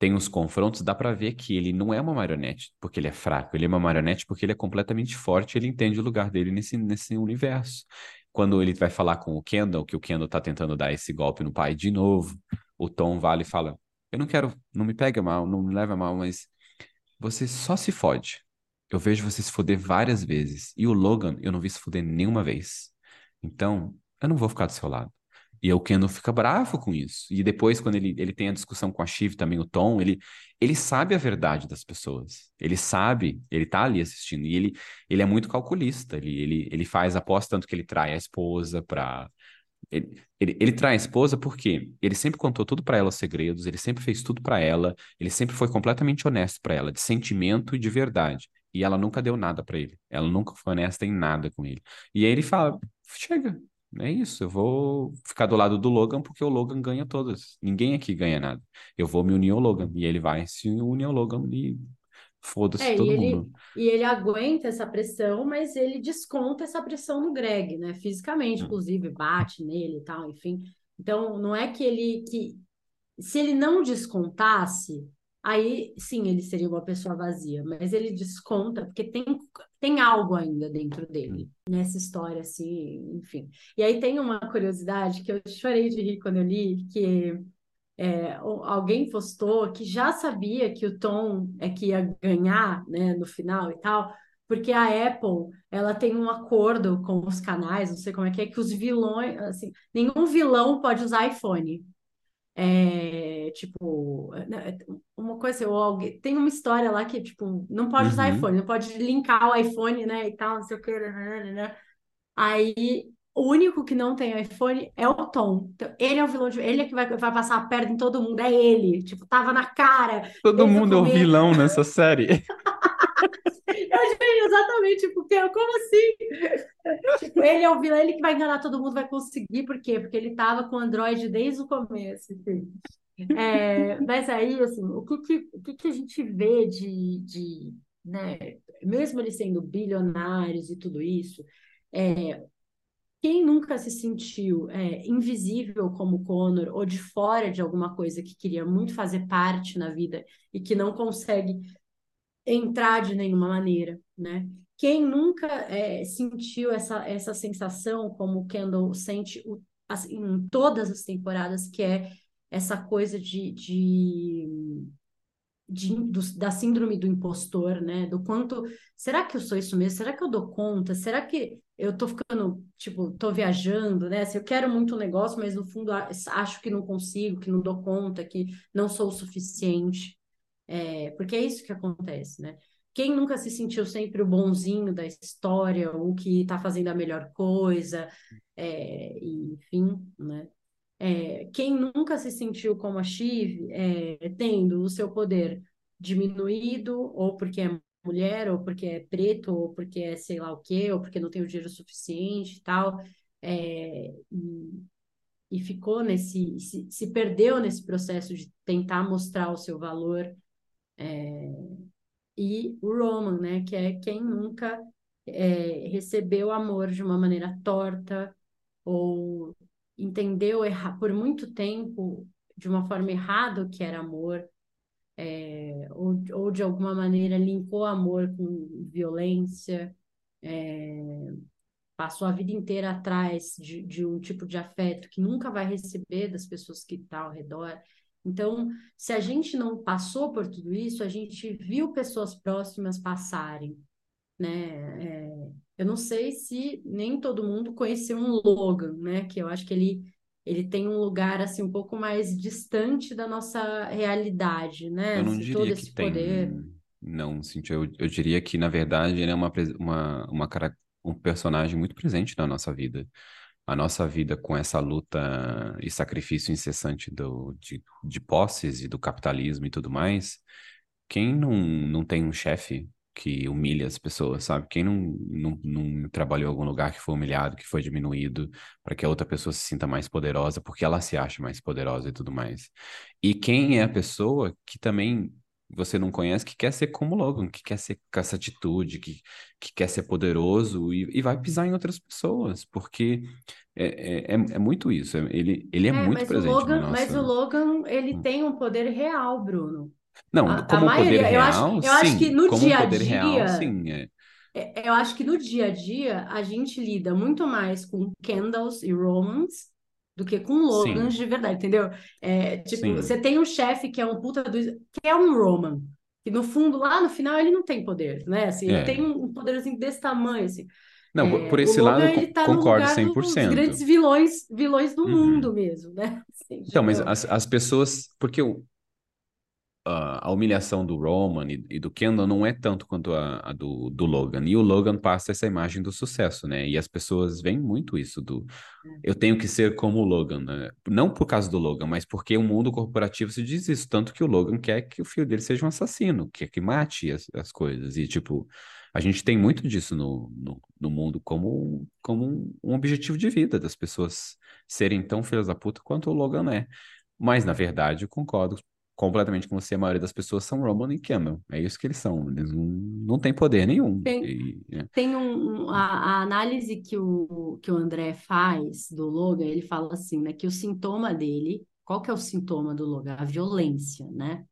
tem uns confrontos, dá pra ver que ele não é uma marionete porque ele é fraco, ele é uma marionete porque ele é completamente forte, ele entende o lugar dele nesse universo. Quando ele vai falar com o Kendall, que o Kendall tá tentando dar esse golpe no pai de novo, o Tom vale e fala: Eu não quero, não me pega mal, não me leva mal, mas você só se fode. Eu vejo você se foder várias vezes. E o Logan, eu não vi se foder nenhuma vez. Então, eu não vou ficar do seu lado. E aí o Kendall fica bravo com isso. E depois, quando ele tem a discussão com a Shiv, também o Tom, ele sabe a verdade das pessoas. Ele sabe, ele tá ali assistindo. E ele é muito calculista. Ele faz aposta, tanto que ele trai a esposa pra ele trai a esposa porque ele sempre contou tudo pra ela, os segredos, ele sempre fez tudo pra ela, ele sempre foi completamente honesto pra ela, de sentimento e de verdade. E ela nunca deu nada pra ele. Ela nunca foi honesta em nada com ele. E aí ele fala: Chega, é isso, eu vou ficar do lado do Logan porque o Logan ganha todas. Ninguém aqui ganha nada. Eu vou me unir ao Logan. E ele vai se unir ao Logan e foda-se É, todo mundo. e ele aguenta essa pressão, mas ele desconta essa pressão no Greg, né? Fisicamente, Hum. inclusive, bate nele e tal, enfim. Então, não é que se ele não descontasse, aí sim ele seria uma pessoa vazia, mas ele desconta porque tem algo ainda dentro dele, Hum. nessa história, assim, enfim. E aí tem uma curiosidade que eu chorei de rir quando eu li, que alguém postou que já sabia que o Tom é que ia ganhar, né, no final e tal, porque a Apple, ela tem um acordo com os canais, não sei como é, que os vilões, assim, nenhum vilão pode usar iPhone. Tipo, né, uma coisa assim, ou alguém, tem uma história lá que, tipo, não pode usar Uhum. iPhone, não pode linkar o iPhone, né, e tal, não sei o que, né. Aí, o único que não tem iPhone é o Tom. Então, ele é o vilão, ele é que vai passar a perna em todo mundo, é ele. Tipo, tava na cara Todo desde o mundo é o começo. vilão nessa série. Eu achei exatamente, tipo, como assim? Tipo, ele é o vilão, ele que vai enganar todo mundo, vai conseguir. Por quê? Porque ele tava com o Android desde o começo, enfim. Mas aí, assim, o que a gente vê né, mesmo eles sendo bilionários e tudo isso, quem nunca se sentiu invisível como Connor ou de fora de alguma coisa que queria muito fazer parte na vida e que não consegue entrar de nenhuma maneira, né? Quem nunca sentiu essa sensação como o Kendall sente assim, em todas as temporadas, que é essa coisa da síndrome do impostor, né? Do quanto, será que eu sou isso mesmo? Será que eu dou conta? Será que eu tô ficando, tipo, tô viajando, né? Se eu quero muito um negócio, mas no fundo acho que não consigo, que não dou conta, que não sou o suficiente. Porque é isso que acontece, né? Quem nunca se sentiu sempre o bonzinho da história, o que tá fazendo a melhor coisa, enfim, né? Quem nunca se sentiu como a Shiv, tendo o seu poder diminuído, ou porque é mulher, ou porque é preto, ou porque é sei lá o quê, ou porque não tem o dinheiro suficiente e tal, e ficou se perdeu nesse processo de tentar mostrar o seu valor, e o Roman, né, que é quem nunca recebeu amor de uma maneira torta, ou entendeu por muito tempo de uma forma errada o que era amor, ou de alguma maneira linkou amor com violência, passou a vida inteira atrás de um tipo de afeto que nunca vai receber das pessoas que estão ao redor. Então, se a gente não passou por tudo isso, a gente viu pessoas próximas passarem, né? Eu não sei se nem todo mundo conheceu um Logan, né? Que eu acho que ele tem um lugar assim um pouco mais distante da nossa realidade, né? Eu não Assim, todo diria que esse poder. tem, não, Cintia. Eu diria que, na verdade, ele é um personagem muito presente na nossa vida. A nossa vida com essa luta e sacrifício incessante de posses e do capitalismo e tudo mais. Quem não tem um chefe que humilha as pessoas, sabe? Quem não trabalhou em algum lugar que foi humilhado, que foi diminuído, para que a outra pessoa se sinta mais poderosa, porque ela se acha mais poderosa e tudo mais. E quem é a pessoa que também você não conhece que quer ser como Logan, que quer ser com essa atitude, que quer ser poderoso e vai pisar em outras pessoas, porque é muito isso. Ele é muito presente na Mas o nossa. Logan, ele tem um poder real, Bruno. Não, A como poder maioria, real, eu acho que sim. no Como um dia a poder real, dia, sim. É. eu acho que no dia a dia a gente lida muito mais com Kendalls e Romans do que com Logans Sim, de verdade, entendeu? É, tipo, você sim. tem um chefe que é um puta do, que é um Roman, que no fundo, lá no final, ele não tem poder, né? Assim, ele tem É. um poderzinho desse tamanho, assim. Não, por O esse lado Logan, eu ele tá no concordo lugar cem por dos grandes cento. vilões do mundo Uhum. mesmo, né? Assim, Então, mas tipo, as pessoas. Porque a humilhação do Roman e do Kendall não é tanto quanto a do Logan. E o Logan passa essa imagem do sucesso, né? E as pessoas veem muito isso do eu tenho que ser como o Logan, né? Não por causa do Logan, mas porque o mundo corporativo se diz isso. Tanto que o Logan quer que o filho dele seja um assassino, quer que mate as coisas. E, tipo, a gente tem muito disso no mundo como um objetivo de vida das pessoas serem tão filhas da puta quanto o Logan é. Mas, na verdade, eu concordo completamente com você. A maioria das pessoas são Roman e Camel. É isso que eles são. Eles não têm poder nenhum. tem, tem a análise que o André faz do Logan, ele fala assim, né, que o sintoma dele, qual que é o sintoma do Logan? A violência, né?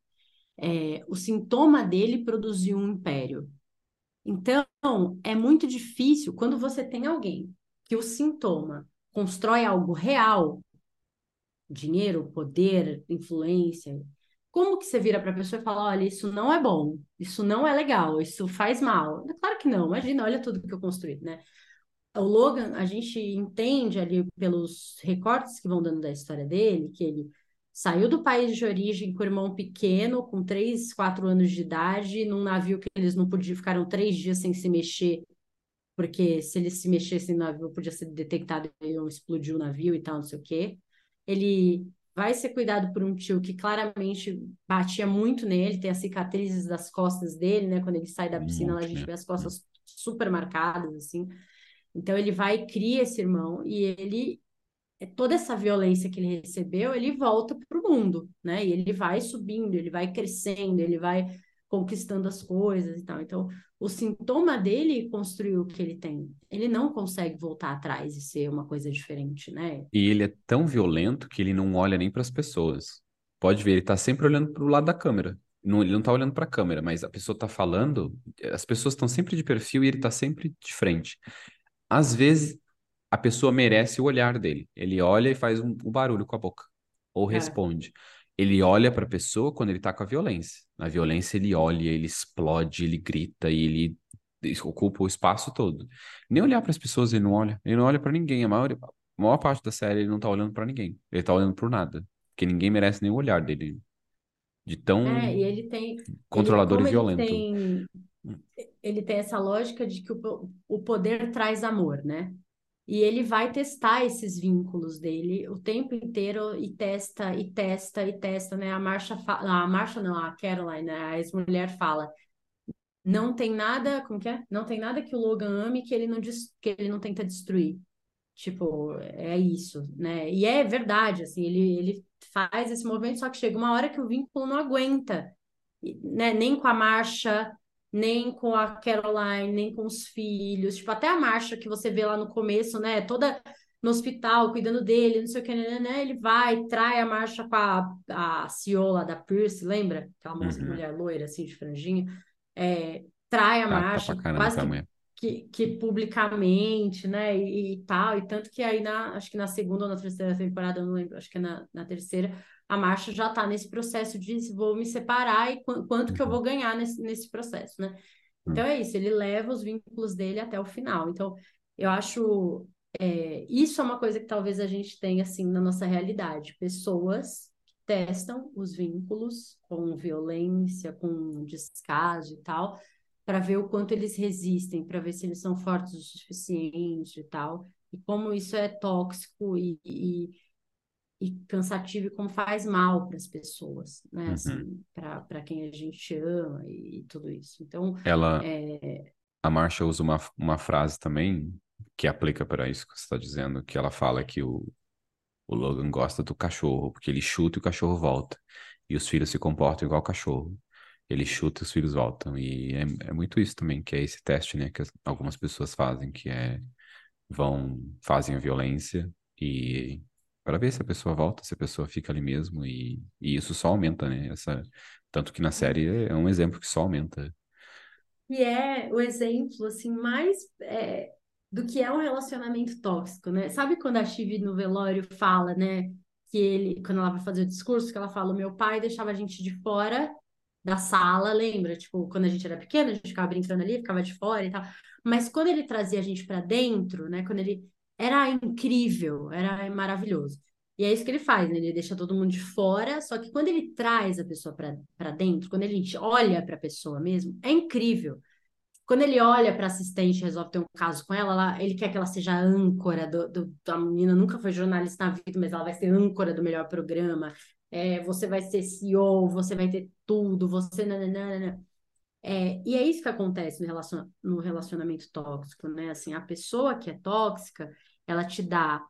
O sintoma dele produziu um império. Então, é muito difícil quando você tem alguém que o sintoma constrói algo real, dinheiro, poder, influência. Como que você vira para a pessoa e fala, olha, isso não é bom, isso não é legal, isso faz mal? É claro que não, imagina, olha tudo que eu construí, né? O Logan, a gente entende ali pelos recortes que vão dando da história dele, que ele saiu do país de origem com o irmão pequeno, com 3, 4 anos de idade, num navio que eles não podiam, ficaram 3 dias sem se mexer, porque se eles se mexessem no navio, podia ser detectado e iam explodir o navio e tal, não sei o quê. Ele vai ser cuidado por um tio que claramente batia muito nele, tem as cicatrizes das costas dele, né? Quando ele sai da Um piscina, lá a monte, gente né? vê as costas super marcadas, assim. Então ele vai e cria esse irmão e ele toda essa violência que ele recebeu, ele volta para o mundo, né? E ele vai subindo, ele vai crescendo, ele vai conquistando as coisas e tal. Então, o sintoma dele construiu o que ele tem. Ele não consegue voltar atrás e ser uma coisa diferente, né? E ele é tão violento que ele não olha nem para as pessoas. Pode ver, ele tá sempre olhando para o lado da câmera. Não, ele não tá olhando para a câmera, mas a pessoa tá falando, as pessoas estão sempre de perfil e ele tá sempre de frente. Às vezes, a pessoa merece o olhar dele. Ele olha e faz um barulho com a boca. Ou É. responde. Ele olha para a pessoa quando ele tá com a violência. Na violência, ele olha, ele explode, ele grita e ele ocupa o espaço todo. Nem olhar para as pessoas ele não olha. Ele não olha para ninguém. A maior parte da série ele não tá olhando para ninguém. Ele tá olhando por nada. Porque ninguém merece nem o olhar dele. De tão E ele tem, controlador e como violento. ele tem essa lógica de que o poder traz amor, né? E ele vai testar esses vínculos dele o tempo inteiro e testa, e testa, e testa, né? A Marsha não, a Caroline, né? A ex-mulher fala, não tem nada, como que é? Não tem nada que o Logan ame que ele que ele não tenta destruir. Tipo, é isso, né? E é verdade, assim, ele faz esse movimento, só que chega uma hora que o vínculo não aguenta, né? Nem com a Marcia, nem com a Caroline, nem com os filhos. Tipo, até a Marcia que você vê lá no começo, né? Toda no hospital, cuidando dele, não sei o que, né? Ele vai, trai a Marcia com a Ciola da Pierce, lembra? Aquela Uhum. mulher loira, assim, de franjinha. Trai a Chata pra Marcia, caramba quase aquela mulher. que publicamente, né, e tal, e tanto que aí acho que na segunda ou na terceira temporada, eu não lembro, acho que é na terceira, a Marcia já tá nesse processo de vou me separar e quanto que eu Uhum. vou ganhar nesse processo, né? Então Uhum. é isso, ele leva os vínculos dele até o final. Então, eu acho isso é uma coisa que talvez a gente tenha assim na nossa realidade, pessoas que testam os vínculos com violência, com descaso e tal, para ver o quanto eles resistem, para ver se eles são fortes o suficiente e tal, e como isso é tóxico e cansativo e como faz mal para as pessoas, né? Uhum. Assim, para quem a gente ama e tudo isso. Então, Ela, é, a Marcia usa uma frase também que aplica para isso que você está dizendo, que ela fala que o Logan gosta do cachorro, porque ele chuta e o cachorro volta. E os filhos se comportam igual cachorro. ele chuta e os filhos voltam. E é muito isso também, que é esse teste, né, que algumas pessoas fazem, que é fazem a violência e para ver se a pessoa volta, se a pessoa fica ali mesmo e isso só aumenta, né? Tanto que na série é um exemplo que só aumenta. E é o exemplo, assim, mais do que é um relacionamento tóxico, né? Sabe quando a Chive no velório fala, né? Que ele, quando ela vai fazer o discurso, que ela fala, o meu pai deixava a gente de fora da sala, lembra? Tipo, quando a gente era pequena, a gente ficava brincando ali, ficava de fora e tal. Mas quando ele trazia a gente para dentro, né? Quando ele era incrível, era maravilhoso. E é isso que ele faz, né? Ele deixa todo mundo de fora, só que quando ele traz a pessoa para dentro, quando ele olha para a pessoa mesmo, é incrível. Quando ele olha para a assistente e resolve ter um caso com ela, ele quer que ela seja âncora a menina nunca foi jornalista na vida, mas ela vai ser âncora do melhor programa. Você vai ser CEO, você vai ter tudo, você nananana. E é isso que acontece no relacionamento tóxico, né? Assim, a pessoa que é tóxica, ela te dá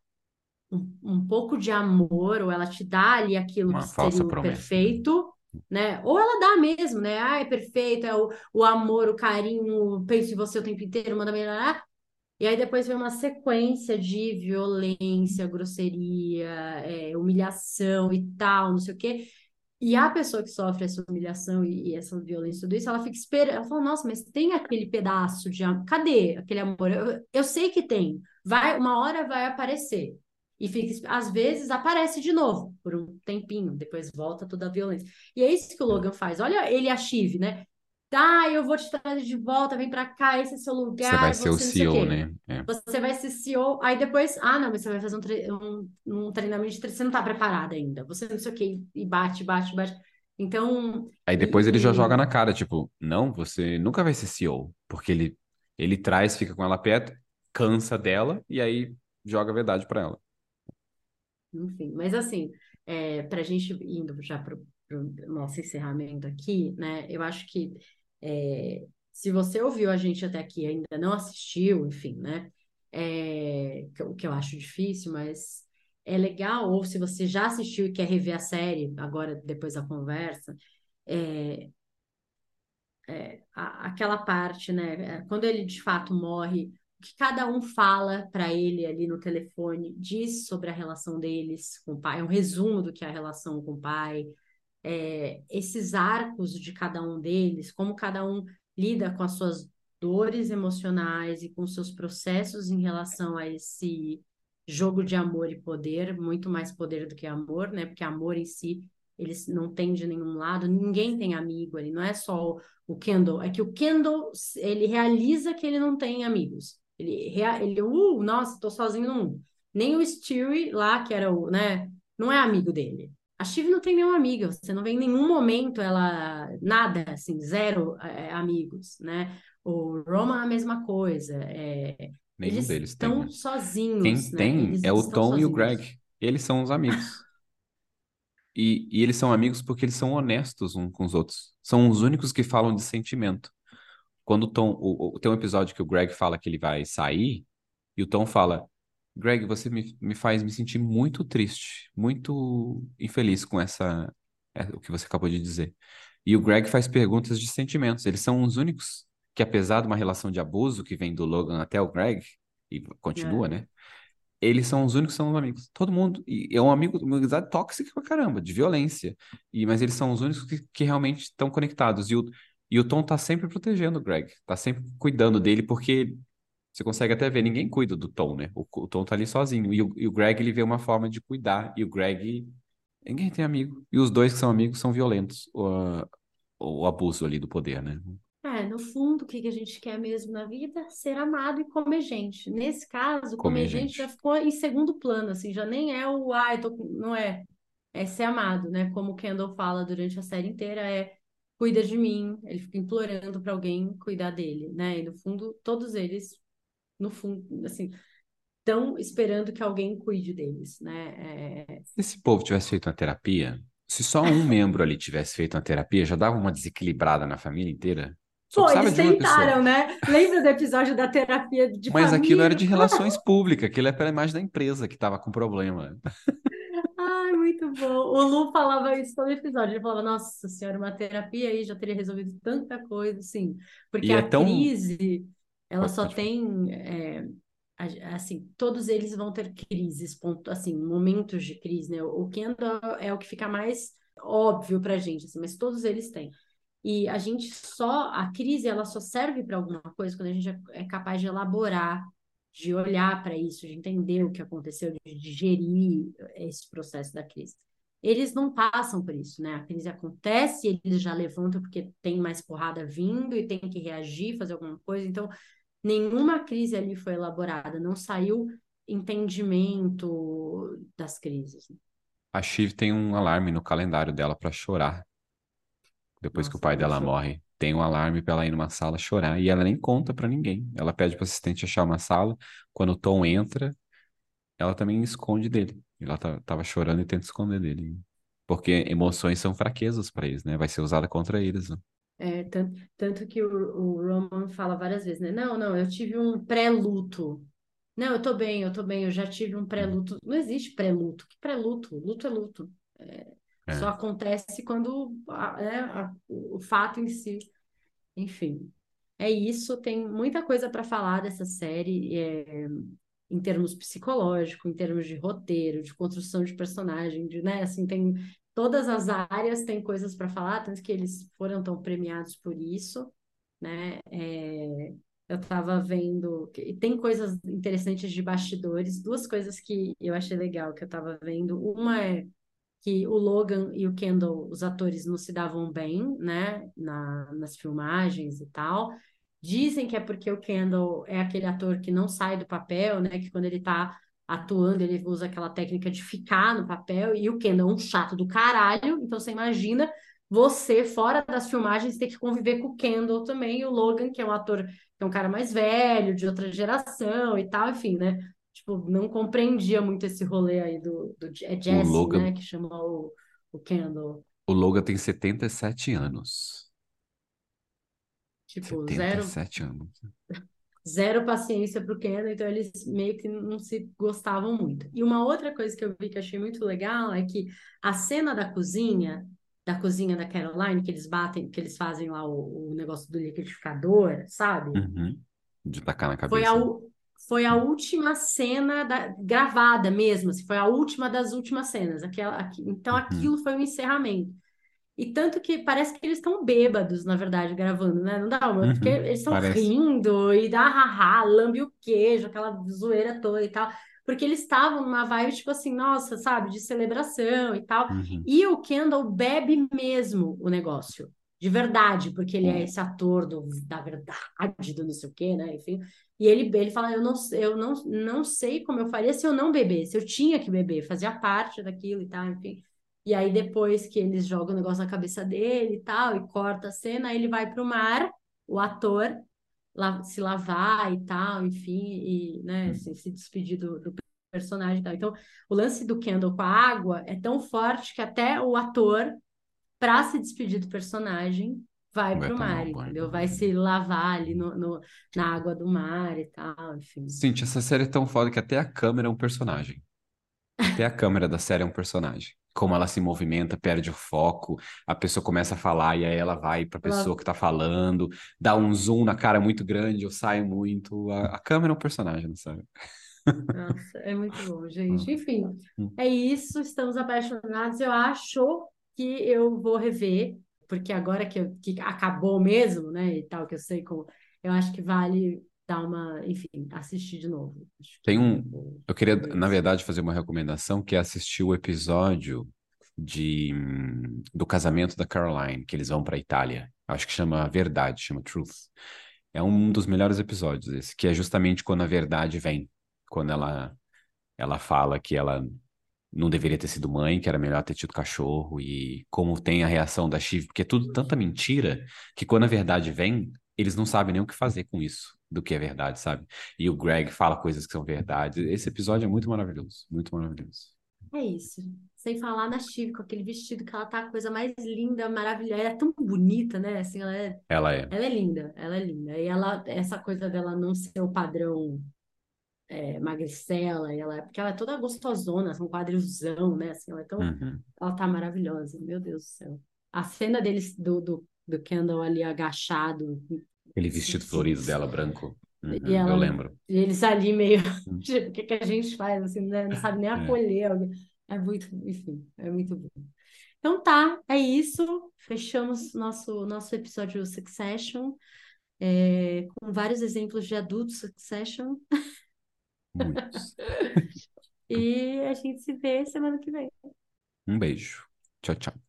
um pouco de amor, ou ela te dá ali aquilo que Uma falsa seria o promessa, né? perfeito, né? Ou ela dá mesmo, né? Ah, é perfeito, é o amor, o carinho, penso em você o tempo inteiro, manda bem lá. E aí depois vem uma sequência de violência, grosseria, humilhação e tal, não sei o quê. E a pessoa que sofre essa humilhação e essa violência, tudo isso, ela fica esperando. Ela fala, nossa, mas tem aquele pedaço de amor. Cadê aquele amor? Eu sei que tem. Uma hora vai aparecer. E fica, às vezes aparece de novo, por um tempinho, depois volta toda a violência. E é isso que o Logan faz. Olha ele e a Shiv, né? Tá, eu vou te trazer de volta, vem pra cá, esse é seu Você vai lugar, ser o você não sei o CEO, quê. né? É. Você vai ser CEO, aí depois, não, mas você vai fazer um treinamento de você não está preparada ainda, você não sei o quê, e bate, bate, bate. Então, Aí depois ele já joga e, na cara, tipo, não, você nunca vai ser CEO, porque ele traz, fica com ela perto, cansa dela e aí joga a verdade pra ela. enfim, mas assim, para a gente indo já para o nosso encerramento aqui, né, eu acho que se você ouviu a gente até aqui e ainda não assistiu, enfim, né, o que eu acho difícil, mas é legal, ou se você já assistiu e quer rever a série, agora, depois da conversa, é, aquela parte, né? Quando ele de fato morre, o que cada um fala para ele ali no telefone diz sobre a relação deles com o pai, é um resumo do que é a relação com o pai, esses arcos de cada um deles, como cada um lida com as suas dores emocionais e com seus processos em relação a esse jogo de amor e poder, muito mais poder do que amor, né? Porque amor em si, eles não têm de nenhum lado, ninguém tem amigo ali, não é só o Kendall, é que o Kendall, ele realiza que ele não tem amigos. Nossa, tô sozinho no mundo. Nem o Stewie lá, que era né, não é amigo dele. A Shiv não tem nenhuma amiga, você não vê em nenhum momento ela, nada, assim, zero amigos, né? O Roman a mesma coisa, Nenhum eles deles tem, estão né? sozinhos, Quem né? tem Eles é o estão Tom e o sozinhos. Greg. Eles são os amigos. E eles são amigos porque eles são honestos uns com os outros. São os únicos que falam de sentimento. Quando o Tom. Tem um episódio que o Greg fala que ele vai sair, e o Tom fala: Greg, você me faz me sentir muito triste, muito infeliz com o que você acabou de dizer. E o Greg faz perguntas de sentimentos. Eles são os únicos que, apesar de uma relação de abuso que vem do Logan até o Greg, e continua, É. né? Eles são os únicos que são os amigos. Todo mundo. E é uma amizade tóxica pra caramba, de violência. Mas eles são os únicos que realmente estão conectados. E o Tom tá sempre protegendo o Greg. Tá sempre cuidando dele, porque você consegue até ver, ninguém cuida do Tom, né? O Tom tá ali sozinho. E o Greg, ele vê uma forma de cuidar. E o Greg. Ninguém tem amigo. E os dois que são amigos são violentos. O abuso ali do poder, né? No fundo, o que que a gente quer mesmo na vida? Ser amado e comer gente. Nesse caso, Comer comer gente já gente. ficou em segundo plano, assim, já nem é não é, é ser amado, né? Como o Kendall fala durante a série inteira, cuida de mim, ele fica implorando para alguém cuidar dele, né? E no fundo, todos eles, no fundo, assim, estão esperando que alguém cuide deles, né? Se esse povo tivesse feito uma terapia, se só um membro ali tivesse feito uma terapia, já dava uma desequilibrada na família inteira. Só Pô, precisava eles de uma pessoa. tentaram, né? Lembra do episódio da terapia de Mas aquilo era família? de relações públicas, aquilo é pela imagem da empresa que estava com problema. Ai, muito bom. O Lu falava isso todo episódio. Ele falava, nossa senhora, uma terapia aí já teria resolvido tanta coisa, sim. Porque E é a tão. crise, ela Pode, só pode falar. tem, assim, todos eles vão ter crises, ponto, assim, momentos de crise, né? O Kendall é o que fica mais óbvio pra gente, assim, mas todos eles têm. E a gente só, a crise, ela só serve para alguma coisa quando a gente é capaz de elaborar, de olhar para isso, de entender o que aconteceu, de digerir esse processo da crise. Eles não passam por isso, né? A crise acontece, eles já levantam porque tem mais porrada vindo e tem que reagir, fazer alguma coisa. Então, nenhuma crise ali foi elaborada, não saiu entendimento das crises. A Shiv tem um alarme no calendário dela pra chorar. Depois que o Nossa, pai ela dela deixou. morre, tem um alarme pra ela ir numa sala chorar. E ela nem conta pra ninguém. Ela pede pro assistente achar uma sala. Quando o Tom entra, ela também esconde dele. Ela tava chorando e tenta esconder dele. Porque emoções são fraquezas pra eles, né? Vai ser usada contra eles, né? Tanto que o Roman fala várias vezes, né? Não, não, eu tive um pré-luto. Não, eu tô bem, eu já tive um Hum. pré-luto. Não existe pré-luto. Que pré-luto? Luto é luto. Só É. acontece quando o fato em si. Enfim, é isso. Tem muita coisa para falar dessa série, em termos psicológicos, em termos de roteiro, de construção de personagem, né? Assim, tem todas as áreas têm coisas para falar, tanto que eles foram tão premiados por isso, né? Eu estava vendo, e tem coisas interessantes de bastidores, duas coisas que eu achei legal que eu estava vendo. Uma é que o Logan e o Kendall, os atores, não se davam bem, né, nas filmagens e tal. Dizem que é porque o Kendall é aquele ator que não sai do papel, né, que quando ele tá atuando, ele usa aquela técnica de ficar no papel, e o Kendall é um chato do caralho, então você imagina você, fora das filmagens, ter que conviver com o Kendall também, e o Logan, que é um ator, que é um cara mais velho, de outra geração e tal, enfim, né? Tipo, não compreendia muito esse rolê aí é O Jesse, né, Logan, que chama o Kendall. o Logan tem 77 anos. Tipo, 77 anos. zero paciência pro Kendall, então eles meio que não se gostavam muito. E uma outra coisa que eu vi que eu achei muito legal é que a cena da cozinha da Caroline, que eles batem, que eles fazem lá o negócio do liquidificador, sabe? Uhum. De tacar na Foi a, cabeça. u- foi a última cena gravada mesmo, assim, foi a última das últimas cenas. Então Uhum. aquilo foi o encerramento. E tanto que parece que eles estão bêbados, na verdade, gravando, né? Não dá uma, porque Uhum. eles estão Parece. rindo e dá haha, lambe o queijo, aquela zoeira toda e tal. Porque eles estavam numa vibe, tipo assim, nossa, sabe, de celebração e tal. Uhum. E o Kendall bebe mesmo o negócio, de verdade, porque ele é O, esse ator da verdade, do não sei o quê, né? Enfim. E ele fala, não sei como eu faria se eu não bebesse, eu tinha que beber, fazia parte daquilo e tal, enfim. E aí, depois que eles jogam o negócio na cabeça dele e tal, e corta a cena, aí ele vai pro mar, o ator, se lavar e tal, enfim, e, né, assim, se despedir do personagem e tal. Então, o lance do Kendall com a água é tão forte que até o ator, para se despedir do personagem, vai vai pro tomar mar, o banho. entendeu? Vai se lavar ali na água do mar e tal, enfim. Cintia, essa série é tão foda que até a câmera é um personagem. Até a câmera da série é um personagem. Como ela se movimenta, perde o foco, a pessoa começa a falar e aí ela vai pra pessoa Ela, que tá falando, dá um zoom na cara muito grande ou sai muito. A câmera é um personagem, não sabe? Nossa, é muito bom, gente. Hum. Enfim, Hum. é isso. Estamos apaixonados. Eu acho que eu vou rever, porque agora que acabou mesmo, né? E tal, que eu sei como. Eu acho que vale dar uma, enfim, assistir de novo. Acho Tem que um. Eu queria, vou ver na isso. verdade, fazer uma recomendação que é assistir o episódio do casamento da Caroline, que eles vão para Itália. Acho que chama Verdade, chama Truth. É um dos melhores episódios esse, que é justamente quando a verdade vem, quando ela fala que ela não deveria ter sido mãe, que era melhor ter tido cachorro e como tem a reação da Shiv, porque é tudo tanta mentira que quando a verdade vem, eles não sabem nem o que fazer com isso, do que é verdade, sabe? E o Greg fala coisas que são verdade. Esse episódio é muito maravilhoso, muito maravilhoso. É isso. Sem falar na Chive, com aquele vestido que ela tá, a coisa mais linda, maravilhosa. Ela é tão bonita, né? Assim, Ela é. ela é linda, ela é linda. E essa coisa dela não ser o padrão. magricela, porque ela é toda gostosona, um quadrilzão, né? Assim, Uhum. ela tá maravilhosa, meu Deus do céu. A cena deles, do Kendall ali agachado, Aquele vestido florido dela, branco. e Uhum, eu ela, lembro. e eles ali meio, Hum. tipo, o que que a gente faz, assim, né? Não sabe nem É, acolher alguém. É muito, enfim, é muito bom. Então tá, é isso. Fechamos nosso episódio Succession, com vários exemplos de adulto Succession. muitos. E a gente se vê semana que vem. Um beijo. Tchau, tchau.